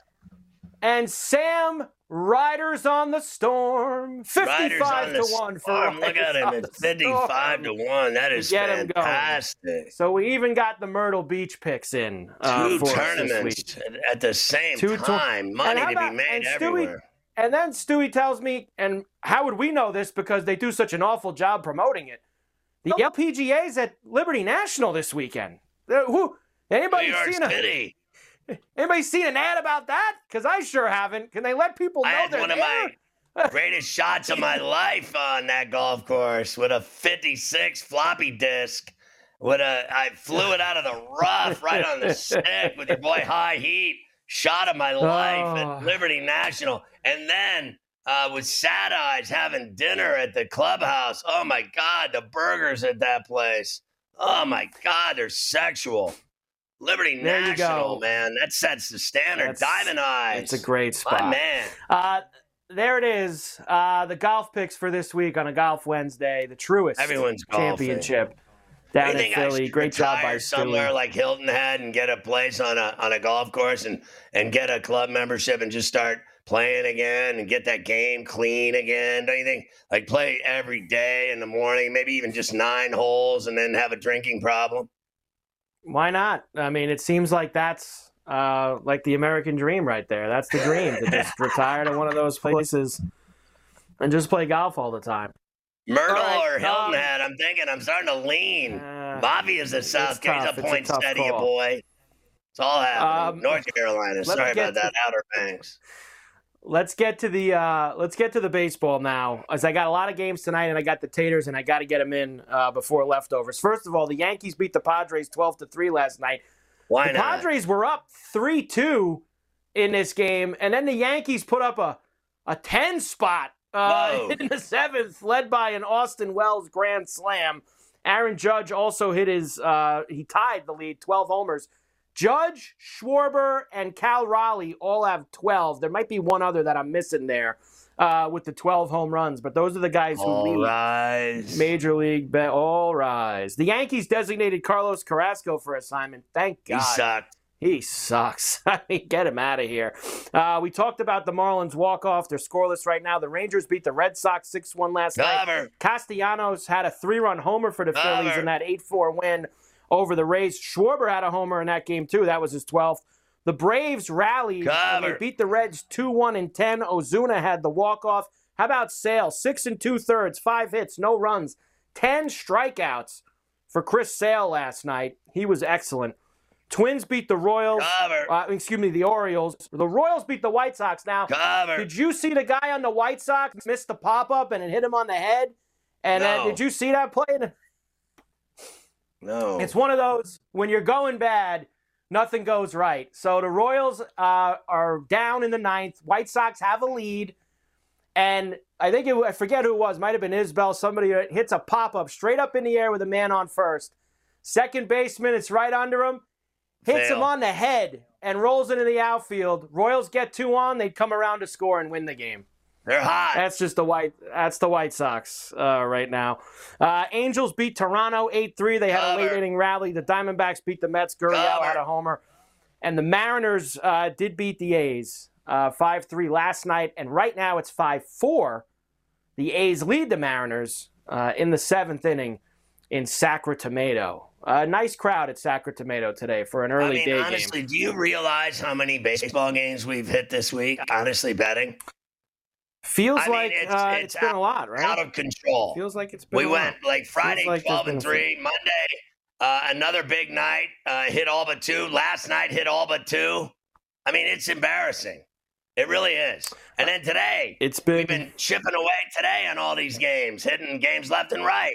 S5: And Sam Riders on the Storm.
S4: Riders
S5: fifty-five
S4: on
S5: to
S4: the
S5: one for
S4: storm. Look
S5: Riders
S4: at him
S5: on
S4: at
S5: the
S4: fifty-five
S5: Storm.
S4: to one. That is
S5: Get him going.
S4: fantastic.
S5: So we even got the Myrtle Beach picks in uh,
S4: Two
S5: for us this
S4: tournaments
S5: week.
S4: at- at the same
S5: Two tour-
S4: time. Money
S5: And how
S4: to
S5: about-
S4: be made
S5: and Stewie-
S4: everywhere.
S5: And then Stewie tells me, and how would we know this because they do such an awful job promoting it? The L P G A's at Liberty National this weekend. Uh, who?
S4: New
S5: Anybody
S4: York
S5: seen a,
S4: City.
S5: anybody seen an ad about that? Because I sure haven't. Can they let people know
S4: I had
S5: they're
S4: one of
S5: there?
S4: my greatest shots of my life on that golf course with a fifty-six floppy disk. With a, I flew it out of the rough right on the stick with your boy High Heat. Shot of my life
S5: Oh.
S4: at Liberty National. And then uh, with Sad Eyes having dinner at the clubhouse. Oh my God, the burgers at that place. Oh my God, they're sexual. Liberty
S5: There you
S4: National,
S5: go.
S4: man. That sets the standard.
S5: That's-
S4: Diamond Eyes.
S5: It's a great spot.
S4: My man.
S5: Uh, there it is. Uh, the golf picks for this week on a Golf Wednesday. The Truist
S4: Everyone's golfing.
S5: Championship
S4: You
S5: down in
S4: think I
S5: Philly.
S4: should
S5: Great job by
S4: retire somewhere
S5: Stewie.
S4: like Hilton had and get a place on a on a golf course and and get a club membership and just start playing again and get that game clean again? Don't you think? Like play every day in the morning, maybe even just nine holes, and then have a drinking problem.
S5: Why not? I mean, it seems like that's uh, like the American dream right there. That's the dream to just retire to one of those places and just play golf all the time.
S4: Myrtle
S5: All right,
S4: or Hilton
S5: um,
S4: Head, I'm thinking I'm starting to lean.
S5: Uh,
S4: Bobby is a
S5: it's
S4: Southgate. He's
S5: tough.
S4: a
S5: It's a
S4: point
S5: tough
S4: steady,
S5: call.
S4: boy. It's all happening.
S5: Um,
S4: North Carolina.
S5: let
S4: Sorry
S5: me get
S4: about that. Outer Banks.
S5: Let's get to the uh, let's get to the baseball now, as I got a lot of games tonight, and I got the Taters, and I got to get them in uh, before leftovers. First of all, the Yankees beat the Padres twelve to three last night.
S4: Why
S5: The
S4: not?
S5: Padres were up three two in this game, and then the Yankees put up a a ten spot uh,
S4: Whoa.
S5: in the seventh, led by an Austin Wells grand slam. Aaron Judge also hit his uh, he tied the lead, twelve homers. Judge, Schwarber, and Cal Raleigh all have twelve. There might be one other that I'm missing there uh, with the twelve home runs, but those are the guys who
S4: All
S5: lead
S4: rise.
S5: Major League. Be- all rise. The Yankees designated Carlos Carrasco for assignment. Thank
S4: He
S5: God.
S4: sucked.
S5: He sucks. I mean, get him out of here. Uh, we talked about the Marlins walk-off. They're scoreless right now. The Rangers beat the Red Sox six one last night.
S4: Cover.
S5: Castellanos had a three-run homer for the
S4: Cover.
S5: Phillies in that eight four win over the Rays. Schwarber had a homer in that game, too. That was his twelfth. The Braves rallied, and they
S4: Cover.
S5: beat the Reds two one and ten. Ozuna had the walk-off. How about Sale? Six and two-thirds, five hits, no runs, ten strikeouts for Chris Sale last night. He was excellent. Twins beat the Royals.
S4: Cover.
S5: Uh, excuse me, the Orioles. The Royals beat the White Sox. Now,
S4: Cover.
S5: did you see the guy on the White Sox miss the pop-up and it hit him on the head? And uh,
S4: No.
S5: did you see that play?
S4: No.
S5: It's one of those, when you're going bad, nothing goes right. So the Royals uh, are down in the ninth. White Sox have a lead. And I think, it, I forget who it was, might have been Isbell. Somebody hits a pop-up straight up in the air with a man on first. Second baseman, it's right under him. Hits
S4: Fail.
S5: him on the head and rolls into the outfield. Royals get two on. They'd come around to score and win the game.
S4: They're hot.
S5: That's just the White. That's the White Sox uh, right now. Uh, Angels beat Toronto eight three. They had
S4: Cover.
S5: a late inning rally. The Diamondbacks beat the Mets. Gurriel
S4: Cover.
S5: had a homer, and the Mariners uh, did beat the A's uh, five three last night. And right now it's five four. The A's lead the Mariners uh, in the seventh inning in Sacramento. A uh, nice crowd at Sacramento today for an early
S4: I mean,
S5: day
S4: honestly,
S5: game.
S4: do you realize how many baseball games we've hit this week? Honestly, betting.
S5: Feels
S4: I mean,
S5: like
S4: it's,
S5: uh,
S4: it's,
S5: it's been
S4: out,
S5: a lot, right?
S4: out of control.
S5: Feels like it's been
S4: we
S5: a
S4: went
S5: lot.
S4: like Friday
S5: like there's
S4: twelve
S5: been
S4: and
S5: a-
S4: three, Monday uh, another big night, uh, hit all but two. Last night hit all but two. I mean, it's embarrassing. It really is. And then today,
S5: It's been,
S4: we've been chipping away today on all these games, hitting games left and right.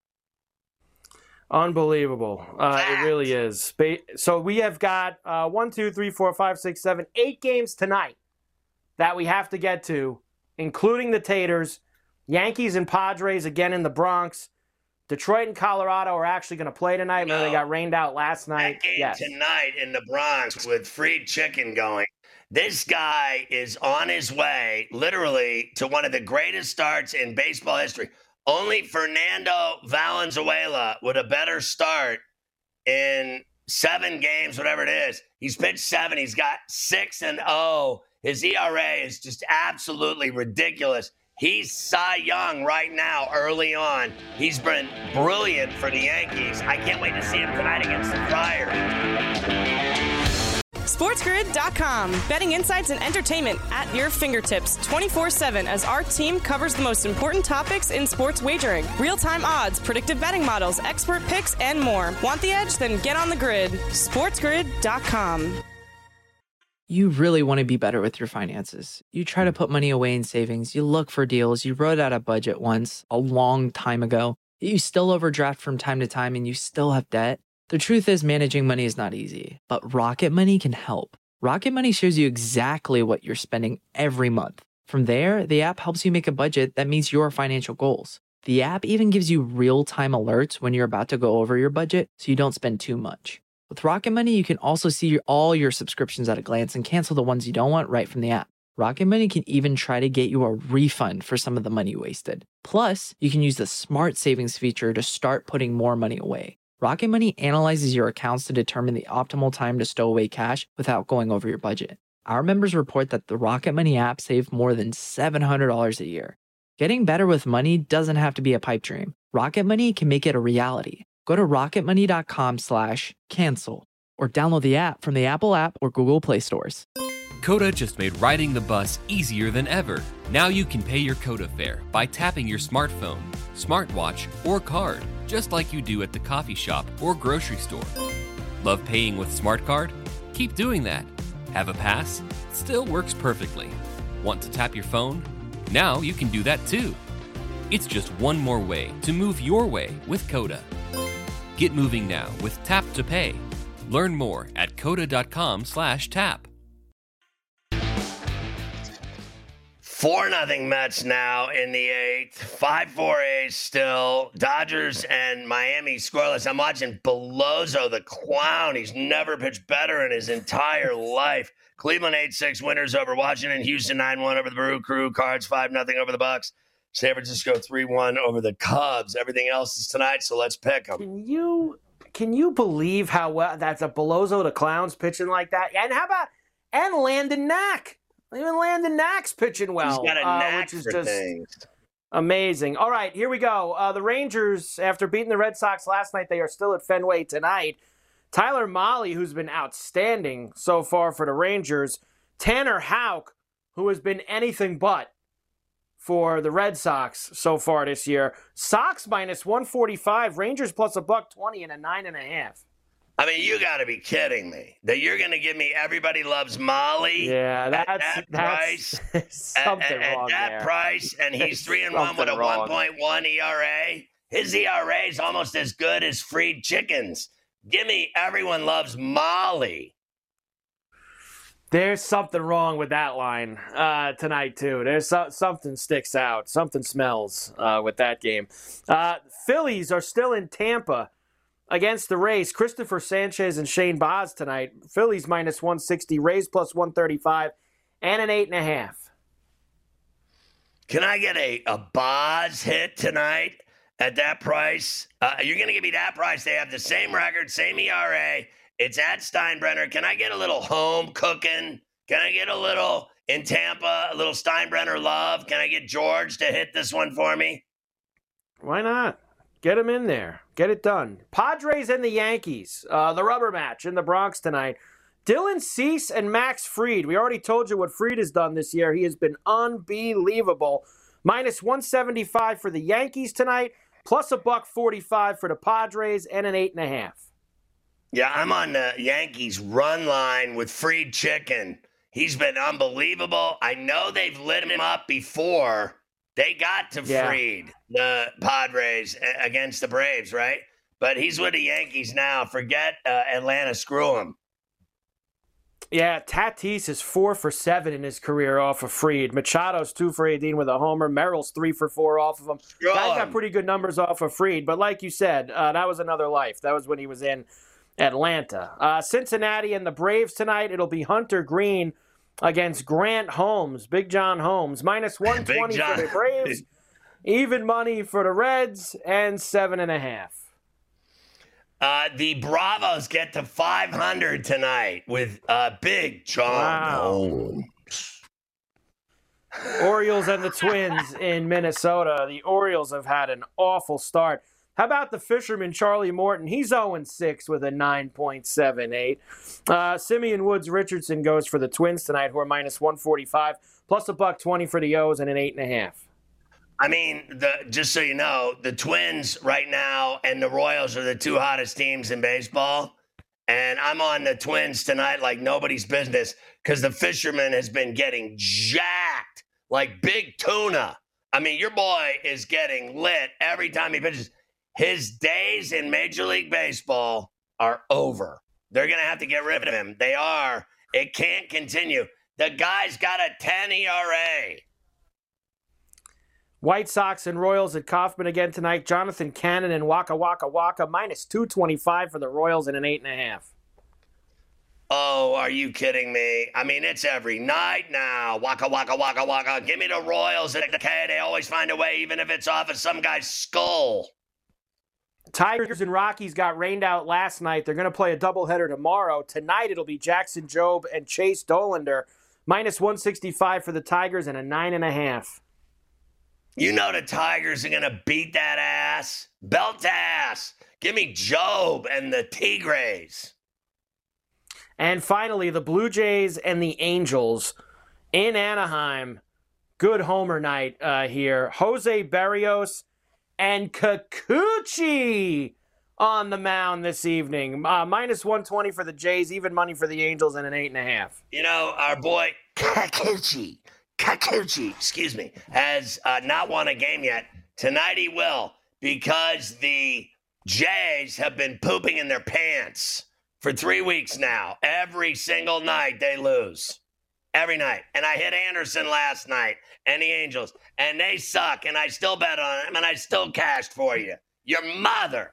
S5: unbelievable. Uh, it really is. Ba- So we have got uh, one, two, three, four, five, six, seven, eight games tonight that we have to get to, including the Taters. Yankees and Padres again in the Bronx. Detroit and Colorado are actually going to play tonight. Remember, they
S4: No.
S5: got rained out last night.
S4: That game
S5: Yes.
S4: tonight in the Bronx with free chicken going. This guy is on his way, literally, to one of the greatest starts in baseball history. Only Fernando Valenzuela with a better start in seven games, whatever it is. He's pitched seven. He's got six and oh. His E R A is just absolutely ridiculous. He's Cy Young right now, early on. He's been brilliant for the Yankees. I can't wait to see him tonight against the Friars.
S3: SportsGrid dot com. Betting insights and entertainment at your fingertips twenty-four seven as our team covers the most important topics in sports wagering. Real-time odds, predictive betting models, expert picks, and more. Want the edge? Then get on the grid. SportsGrid dot com.
S1: You really want to be better with your finances. You try to put money away in savings. You look for deals. You wrote out a budget once, a long time ago. You still overdraft from time to time and you still have debt. The truth is, managing money is not easy, but Rocket Money can help. Rocket Money shows you exactly what you're spending every month. From there, the app helps you make a budget that meets your financial goals. The app even gives you real-time alerts when you're about to go over your budget so you don't spend too much. With Rocket Money, you can also see your, all your subscriptions at a glance and cancel the ones you don't want right from the app. Rocket Money can even try to get you a refund for some of the money wasted. Plus, you can use the Smart Savings feature to start putting more money away. Rocket Money analyzes your accounts to determine the optimal time to stow away cash without going over your budget. Our members report that the Rocket Money app saved more than seven hundred dollars a year. Getting better with money doesn't have to be a pipe dream. Rocket Money can make it a reality. Go to rocketmoney.com slash cancel or download the app from the Apple app or Google Play stores.
S2: Coda just made riding the bus easier than ever. Now you can pay your Coda fare by tapping your smartphone, smartwatch, or card, just like you do at the coffee shop or grocery store. Love paying with Smart Card? Keep doing that. Have a pass? Still works perfectly. Want to tap your phone? Now you can do that too. It's just one more way to move your way with Coda. Get moving now with Tap to Pay. Learn more at coda.com slash tap.
S4: Four nothing Mets now in the eighth. Five four A's still. Dodgers and Miami scoreless. I'm watching Belozo the clown. He's never pitched better in his entire life. Cleveland eight six winners over Washington. Houston nine one over the Brew Crew. Cards five nothing over the Bucks. San Francisco three one over the Cubs. Everything else is tonight, so let's pick them.
S5: Can you can you believe how well that's a Belozo the clown's pitching like that? And how about and Landon Knack? Even Landon Knack's pitching well,
S4: He's got a
S5: uh,
S4: knack
S5: which is
S4: for
S5: just
S4: things.
S5: amazing. All right, here we go. Uh, the Rangers, after beating the Red Sox last night, they are still at Fenway tonight. Tyler Mahle, who's been outstanding so far for the Rangers. Tanner Houck, who has been anything but for the Red Sox so far this year. Sox minus one forty-five, Rangers plus a buck twenty and a nine and a half.
S4: I mean, you got to be kidding me that you're going to give me everybody loves Molly.
S5: Yeah, that's
S4: at that
S5: that's
S4: price.
S5: something
S4: at, at,
S5: wrong
S4: at that
S5: there.
S4: price, and he's three and one with a
S5: Something wrong.
S4: one point one E R A. His E R A is almost as good as Fried Chicken's. Give me everyone loves Molly.
S5: There's something wrong with that line uh, tonight, too. There's so- something sticks out. Something smells uh, with that game. Uh, Phillies are still in Tampa against the Rays. Christopher Sanchez and Shane Baz tonight. Phillies minus one sixty, Rays plus one thirty-five, and an eight and a half.
S4: Can I get a, a Baz hit tonight at that price? Uh, you're going to give me that price. They have the same record, same E R A. It's at Steinbrenner. Can I get a little home cooking? Can I get a little in Tampa, a little Steinbrenner love? Can I get George to hit this one for me?
S5: Why not? Get him in there. Get it done. Padres and the Yankees. Uh, the rubber match in the Bronx tonight. Dylan Cease and Max Fried. We already told you what Fried has done this year. He has been unbelievable. Minus one seventy-five for the Yankees tonight, plus a buck forty-five for the Padres, and an eight and a half.
S4: Yeah, I'm on the Yankees run line with Fried Chicken. He's been unbelievable. I know they've lit him up before. They got to
S5: yeah.
S4: Fried, the Padres, against the Braves, right? But he's with the Yankees now. Forget uh, Atlanta. Screw him.
S5: Yeah, Tatis is four for seven in his career off of Fried. Machado's two for eighteen with a homer. Merrill's three for four off of him.
S4: Screw
S5: Guys
S4: him.
S5: got pretty good numbers off of Fried. But like you said, uh, that was another life. That was when he was in Atlanta. Uh, Cincinnati and the Braves tonight. It'll be Hunter Green against Grant Holmes. Big John Holmes. Minus one twenty for the Braves. Even money for the Reds. And seven and a half.
S4: Uh, the Bravos get to five hundred tonight with uh, Big John
S5: Wow.
S4: Holmes.
S5: Orioles and the Twins in Minnesota. The Orioles have had an awful start. How about the fisherman, Charlie Morton? He's oh and six with a nine point seven eight. Uh, Simeon Woods Richardson goes for the Twins tonight, who are minus one forty-five, plus a buck twenty for the O's and an eight and a half.
S4: I mean, the, just so you know, the Twins right now and the Royals are the two hottest teams in baseball. And I'm on the Twins tonight like nobody's business because the fisherman has been getting jacked like big tuna. I mean, your boy is getting lit every time he pitches. His days in Major League Baseball are over. They're going to have to get rid of him. They are. It can't continue. The guy's got a ten E R A.
S5: White Sox and Royals at Kauffman again tonight. Jonathan Cannon and Waka Waka Waka minus two twenty-five for the Royals and an eight and a half.
S4: Oh, are you kidding me? I mean, it's every night now. Waka Waka Waka Waka. Give me the Royals at the K. They always find a way, even if it's off of some guy's skull.
S5: Tigers and Rockies got rained out last night. They're going to play a doubleheader tomorrow. Tonight it'll be Jackson Jobe and Chase Dollander. Minus one sixty-five for the Tigers and a nine and a half.
S4: You know the Tigers are going to beat that ass. Belt ass. Give me Job and the Tigres.
S5: And finally, the Blue Jays and the Angels in Anaheim. Good homer night uh, here. Jose Berrios and Kikuchi on the mound this evening. Uh, minus one twenty for the Jays, even money for the Angels, and an eight and a half.
S4: You know, our boy Kikuchi. Kikuchi, excuse me, has uh, not won a game yet. Tonight he will because the Jays have been pooping in their pants for three weeks now. Every single night they lose. Every night. And I hit Anderson last night and the Angels, and they suck, and I still bet on them, and I still cashed for you. Your mother.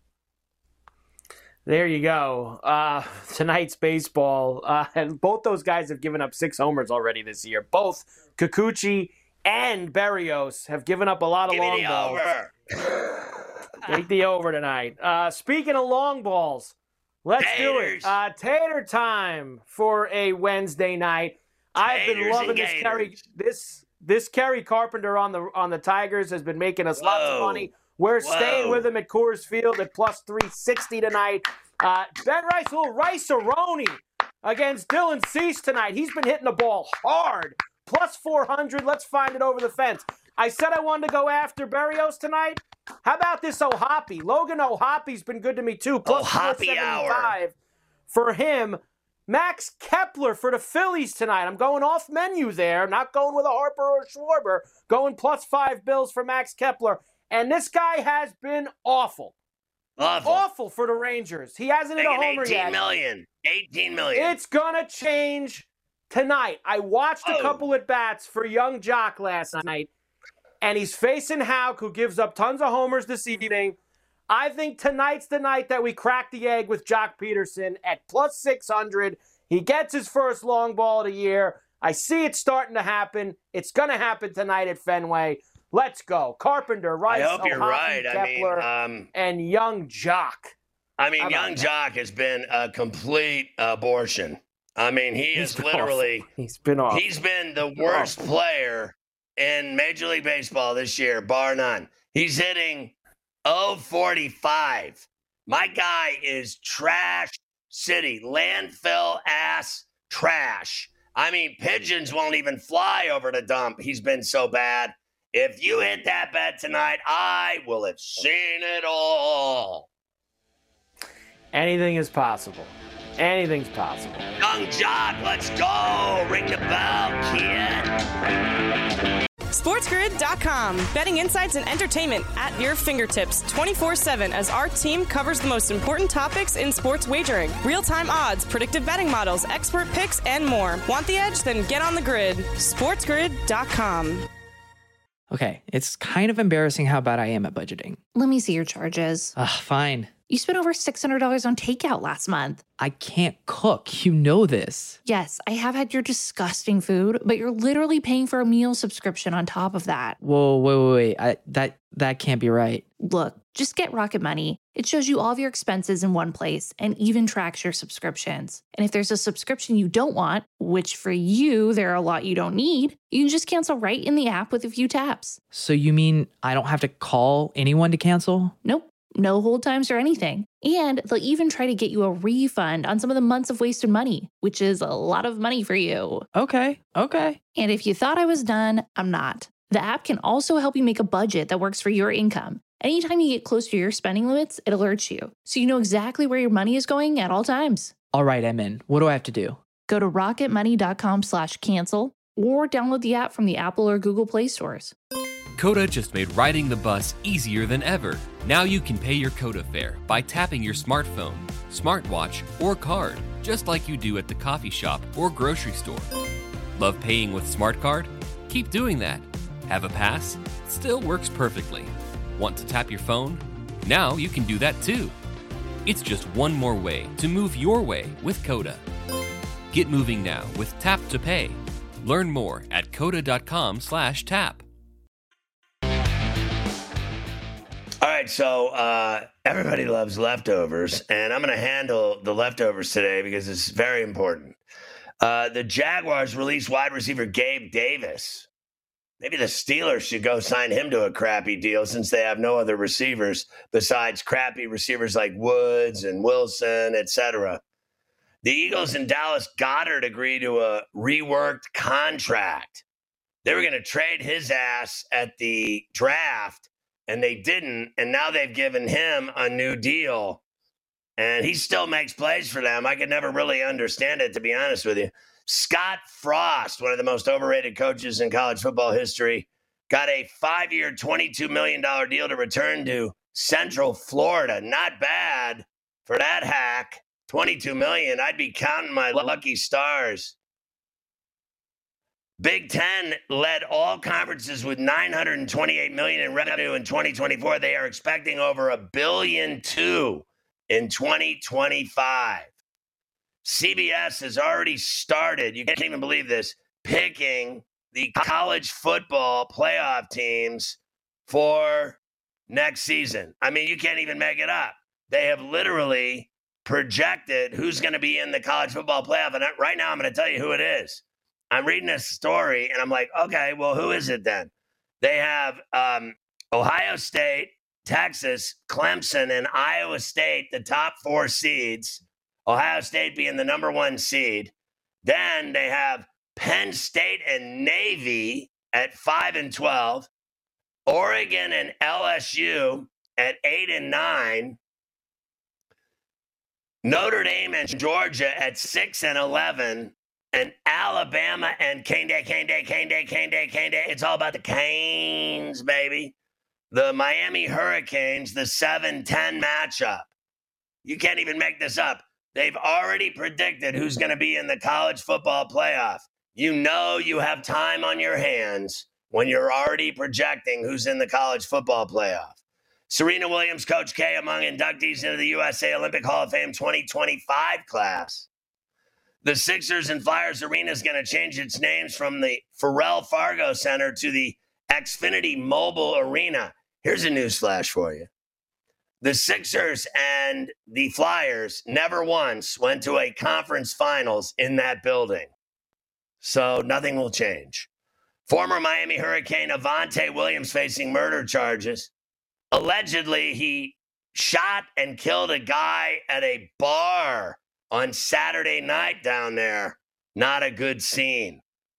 S5: There you go. Uh, tonight's baseball. Uh, and both those guys have given up six homers already this year. Both Kikuchi and Berrios have given up a lot of
S4: Give
S5: long
S4: me the
S5: balls.
S4: over.
S5: Take the over tonight. Uh, speaking of long balls, let's do it.
S4: Taters.
S5: Uh, tater time for a Wednesday night. I've been
S4: Taters
S5: loving
S4: and
S5: this Kerry.
S4: gators.
S5: This this Kerry Carpenter on the on the Tigers has been making us lots of
S4: Whoa.
S5: money. We're
S4: Whoa.
S5: staying with him at Coors Field at plus three sixty tonight. Uh, Ben Rice, a little Rice-A-Roni against Dylan Cease tonight. He's been hitting the ball hard. Plus four hundred. Let's find it over the fence. I said I wanted to go after Berrios tonight. How about this O'Hoppe? Logan O'Hoppe's been good to me too. Plus
S4: O'Hoppe hour.
S5: for him. Max Kepler for the Phillies tonight. I'm going off menu there. Not going with a Harper or Schwarber. Going plus five bills for Max Kepler. And this guy has been awful.
S4: Awful.
S5: Awful for the Rangers. He hasn't hit a homer
S4: eighteen
S5: yet.
S4: million. eighteen million.
S5: It's going to change tonight. I watched a
S4: Oh.
S5: couple at bats for young Jock last night, and he's facing Houck, who gives up tons of homers this evening. I think tonight's the night that we crack the egg with Jock Peterson at plus six hundred. He gets his first long ball of the year. I see it starting to happen. It's going to happen tonight at Fenway. Let's go. Carpenter, Rice,
S4: I hope you're
S5: O'Hoppe,
S4: right.
S5: Kepler,
S4: I mean, um,
S5: and young Jock.
S4: I mean,
S5: How about
S4: young
S5: that?
S4: Jock has been a complete abortion. I mean, he
S5: He's
S4: is
S5: been
S4: literally,
S5: awful. He's been off.
S4: he's been the worst player in Major League Baseball this year, bar none. He's hitting oh forty-five. My guy is trash city, landfill ass trash. I mean, pigeons won't even fly over the dump. He's been so bad. If you hit that bet tonight, I will have seen it all.
S5: Anything is possible. Anything's possible.
S4: Young Jock, let's go. Ring the bell, kid.
S3: SportsGrid dot com. Betting insights and entertainment at your fingertips twenty-four seven as our team covers the most important topics in sports wagering. Real-time odds, predictive betting models, expert picks, and more. Want the edge? Then get on the grid. SportsGrid dot com.
S1: Okay, it's kind of embarrassing how bad I am at budgeting.
S6: Let me see your charges.
S1: Ugh, fine.
S6: You spent over six hundred dollars on takeout last month.
S1: I can't cook. You know this.
S6: Yes, I have had your disgusting food, but you're literally paying for a meal subscription on top of that.
S1: Whoa, wait, wait, wait. I, that, that can't be right.
S6: Look, just get Rocket Money. It shows you all of your expenses in one place and even tracks your subscriptions. And if there's a subscription you don't want, which for you, there are a lot you don't need, you can just cancel right in the app with a few taps.
S1: So you mean I don't have to call anyone to cancel?
S6: Nope. No hold times or anything. And they'll even try to get you a refund on some of the months of wasted money, which is a lot of money for you.
S1: Okay, okay.
S6: And if you thought I was done, I'm not. The app can also help you make a budget that works for your income. Anytime you get close to your spending limits, it alerts you, so you know exactly where your money is going at all times.
S1: All right, I'm in. What do I have to do?
S6: Go to rocketmoney.com slash cancel or download the app from the Apple or Google Play stores.
S2: Coda just made riding the bus easier than ever. Now you can pay your Coda fare by tapping your smartphone, smartwatch, or card, just like you do at the coffee shop or grocery store. Love paying with Smart Card? Keep doing that. Have a pass? Still works perfectly. Want to tap your phone? Now you can do that too. It's just one more way to move your way with Coda. Get moving now with Tap to Pay. Learn more at coda.com slash tap.
S4: All right, so uh, everybody loves leftovers, and I'm going to handle the leftovers today because it's very important. Uh, the Jaguars released wide receiver Gabe Davis. Maybe the Steelers should go sign him to a crappy deal since they have no other receivers besides crappy receivers like Woods and Wilson, et cetera. The Eagles and Dallas Goedert agreed to a reworked contract. They were going to trade his ass at the draft, and they didn't, and now they've given him a new deal, and he still makes plays for them. I could never really understand it, to be honest with you. Scott Frost, one of the most overrated coaches in college football history, got a five-year, twenty-two million dollars deal to return to Central Florida. Not bad for that hack. twenty-two million dollars. I'd be counting my lucky stars. Big Ten led all conferences with nine hundred twenty-eight million dollars in revenue in twenty twenty-four. They are expecting over a billion two in twenty twenty-five. C B S has already started, you can't even believe this, picking the college football playoff teams for next season. I mean, you can't even make it up. They have literally projected who's going to be in the college football playoff. And right now, I'm going to tell you who it is. I'm reading this story, and I'm like, okay, well, who is it then? They have um, Ohio State, Texas, Clemson, and Iowa State, the top four seeds. Ohio State being the number one seed. Then they have Penn State and Navy at five and twelve. Oregon and L S U at eight and nine. Notre Dame and Georgia at six and eleven. And Alabama and Cane Day, Cane Day, Cane Day, Cane Day, Cane Day. It's all about the Canes, baby. the Miami Hurricanes, the seven ten matchup. You can't even make this up. They've already predicted who's going to be in the college football playoff. You know you have time on your hands when you're already projecting who's in the college football playoff. Serena Williams, Coach K, among inductees into the U S A Olympic Hall of Fame twenty twenty-five class. The Sixers and Flyers Arena is going to change its names from the Pharrell Fargo Center to the Xfinity Mobile Arena. Here's a news flash for you. The Sixers and the Flyers never once went to a conference finals in that building. So nothing will change. Former Miami Hurricane Avante Williams facing murder charges. Allegedly, he shot and killed a guy at a bar on Saturday night down there. Not a good scene.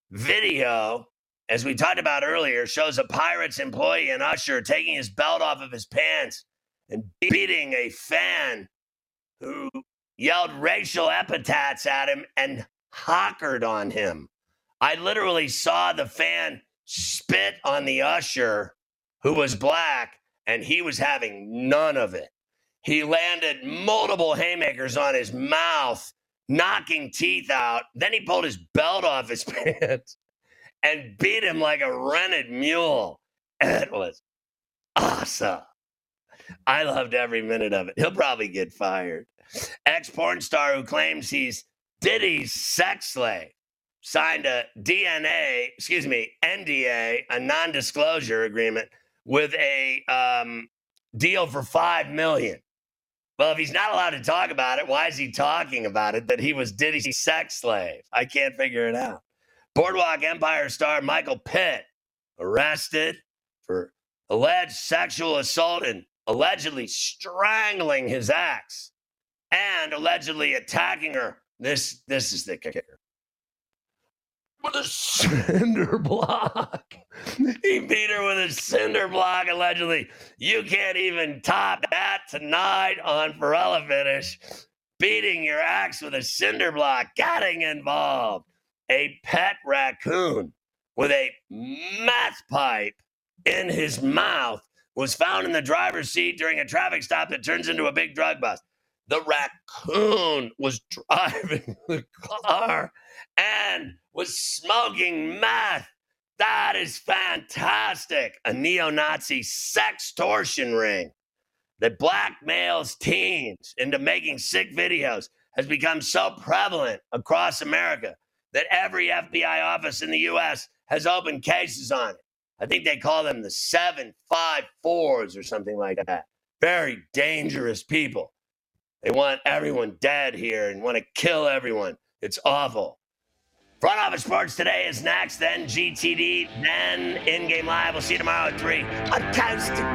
S4: Video, as we talked about earlier, shows a Pirates employee and usher taking his belt off of his pants and beating a fan who yelled racial epithets at him and hockered on him. I literally saw the fan spit on the usher who was black, and he was having none of it. He landed multiple haymakers on his mouth, knocking teeth out. Then he pulled his belt off his pants and beat him like a rented mule. It was awesome. I loved every minute of it. He'll probably get fired. Ex-porn star who claims he's Diddy's sex slave signed a D N A, excuse me, N D A, a non-disclosure agreement with a um, deal for five million dollars. Well, if he's not allowed to talk about it, why is he talking about it, that he was Diddy's sex slave? I can't figure it out. Boardwalk Empire star Michael Pitt arrested for alleged sexual assault and allegedly strangling his ex and allegedly attacking her. This, this is the kicker. With a cinder block. He beat her with a cinder block, allegedly. You can't even top that tonight on Pharrell Finish. Beating your ex with a cinder block, getting involved. A pet raccoon with a meth pipe in his mouth was found in the driver's seat during a traffic stop that turns into a big drug bust. The raccoon was driving the car and was smoking meth. That is fantastic. A neo-Nazi sextortion ring that blackmails teens into making sick videos has become so prevalent across America that every F B I office in the U S has opened cases on it. I think they call them the seven five fours or something like that. Very dangerous people. They want everyone dead here and want to kill everyone. It's awful. Front Office Sports Today is next, then G T D, then In-Game Live. We'll see you tomorrow at three on Coast to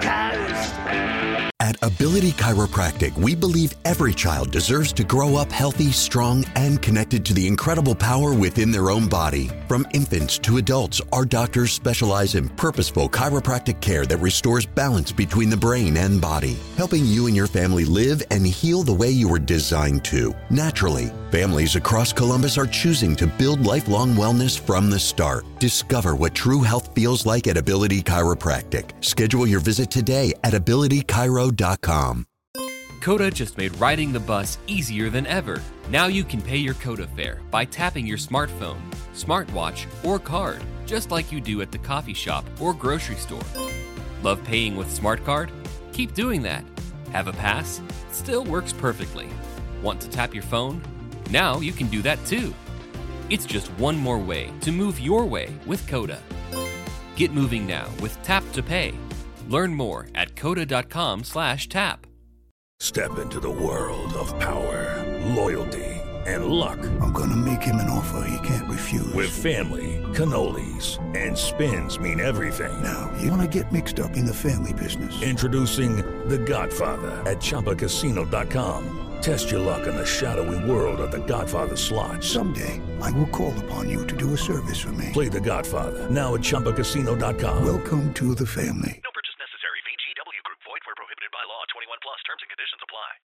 S4: Coast.
S8: At Ability Chiropractic, we believe every child deserves to grow up healthy, strong, and connected to the incredible power within their own body. From infants to adults, our doctors specialize in purposeful chiropractic care that restores balance between the brain and body, helping you and your family live and heal the way you were designed to, naturally. Families across Columbus are choosing to build lifelong wellness from the start. Discover what true health feels like at Ability Chiropractic. Schedule your visit today at ability chiro dot com.
S2: Coda just made riding the bus easier than ever. Now you can pay your Coda fare by tapping your smartphone, smartwatch, or card, just like you do at the coffee shop or grocery store. Love paying with Smart Card? Keep doing that. Have a pass? Still works perfectly. Want to tap your phone? Now you can do that too. It's just one more way to move your way with Coda. Get moving now with Tap to Pay. Learn more at coda.com slash tap.
S9: Step into the world of power, loyalty, and luck.
S10: I'm gonna make him an offer he can't refuse.
S9: With family, cannolis, and spins mean everything.
S10: Now, you wanna get mixed up in the family business.
S9: Introducing The Godfather at Chumba Casino dot com. Test your luck in the shadowy world of The Godfather slot.
S10: Someday, I will call upon you to do a service for me.
S9: Play The Godfather, now at Chumba Casino dot com.
S10: Welcome to the family.
S11: No purchase necessary. V G W Group. Void where prohibited by law. twenty-one plus. Terms and conditions apply.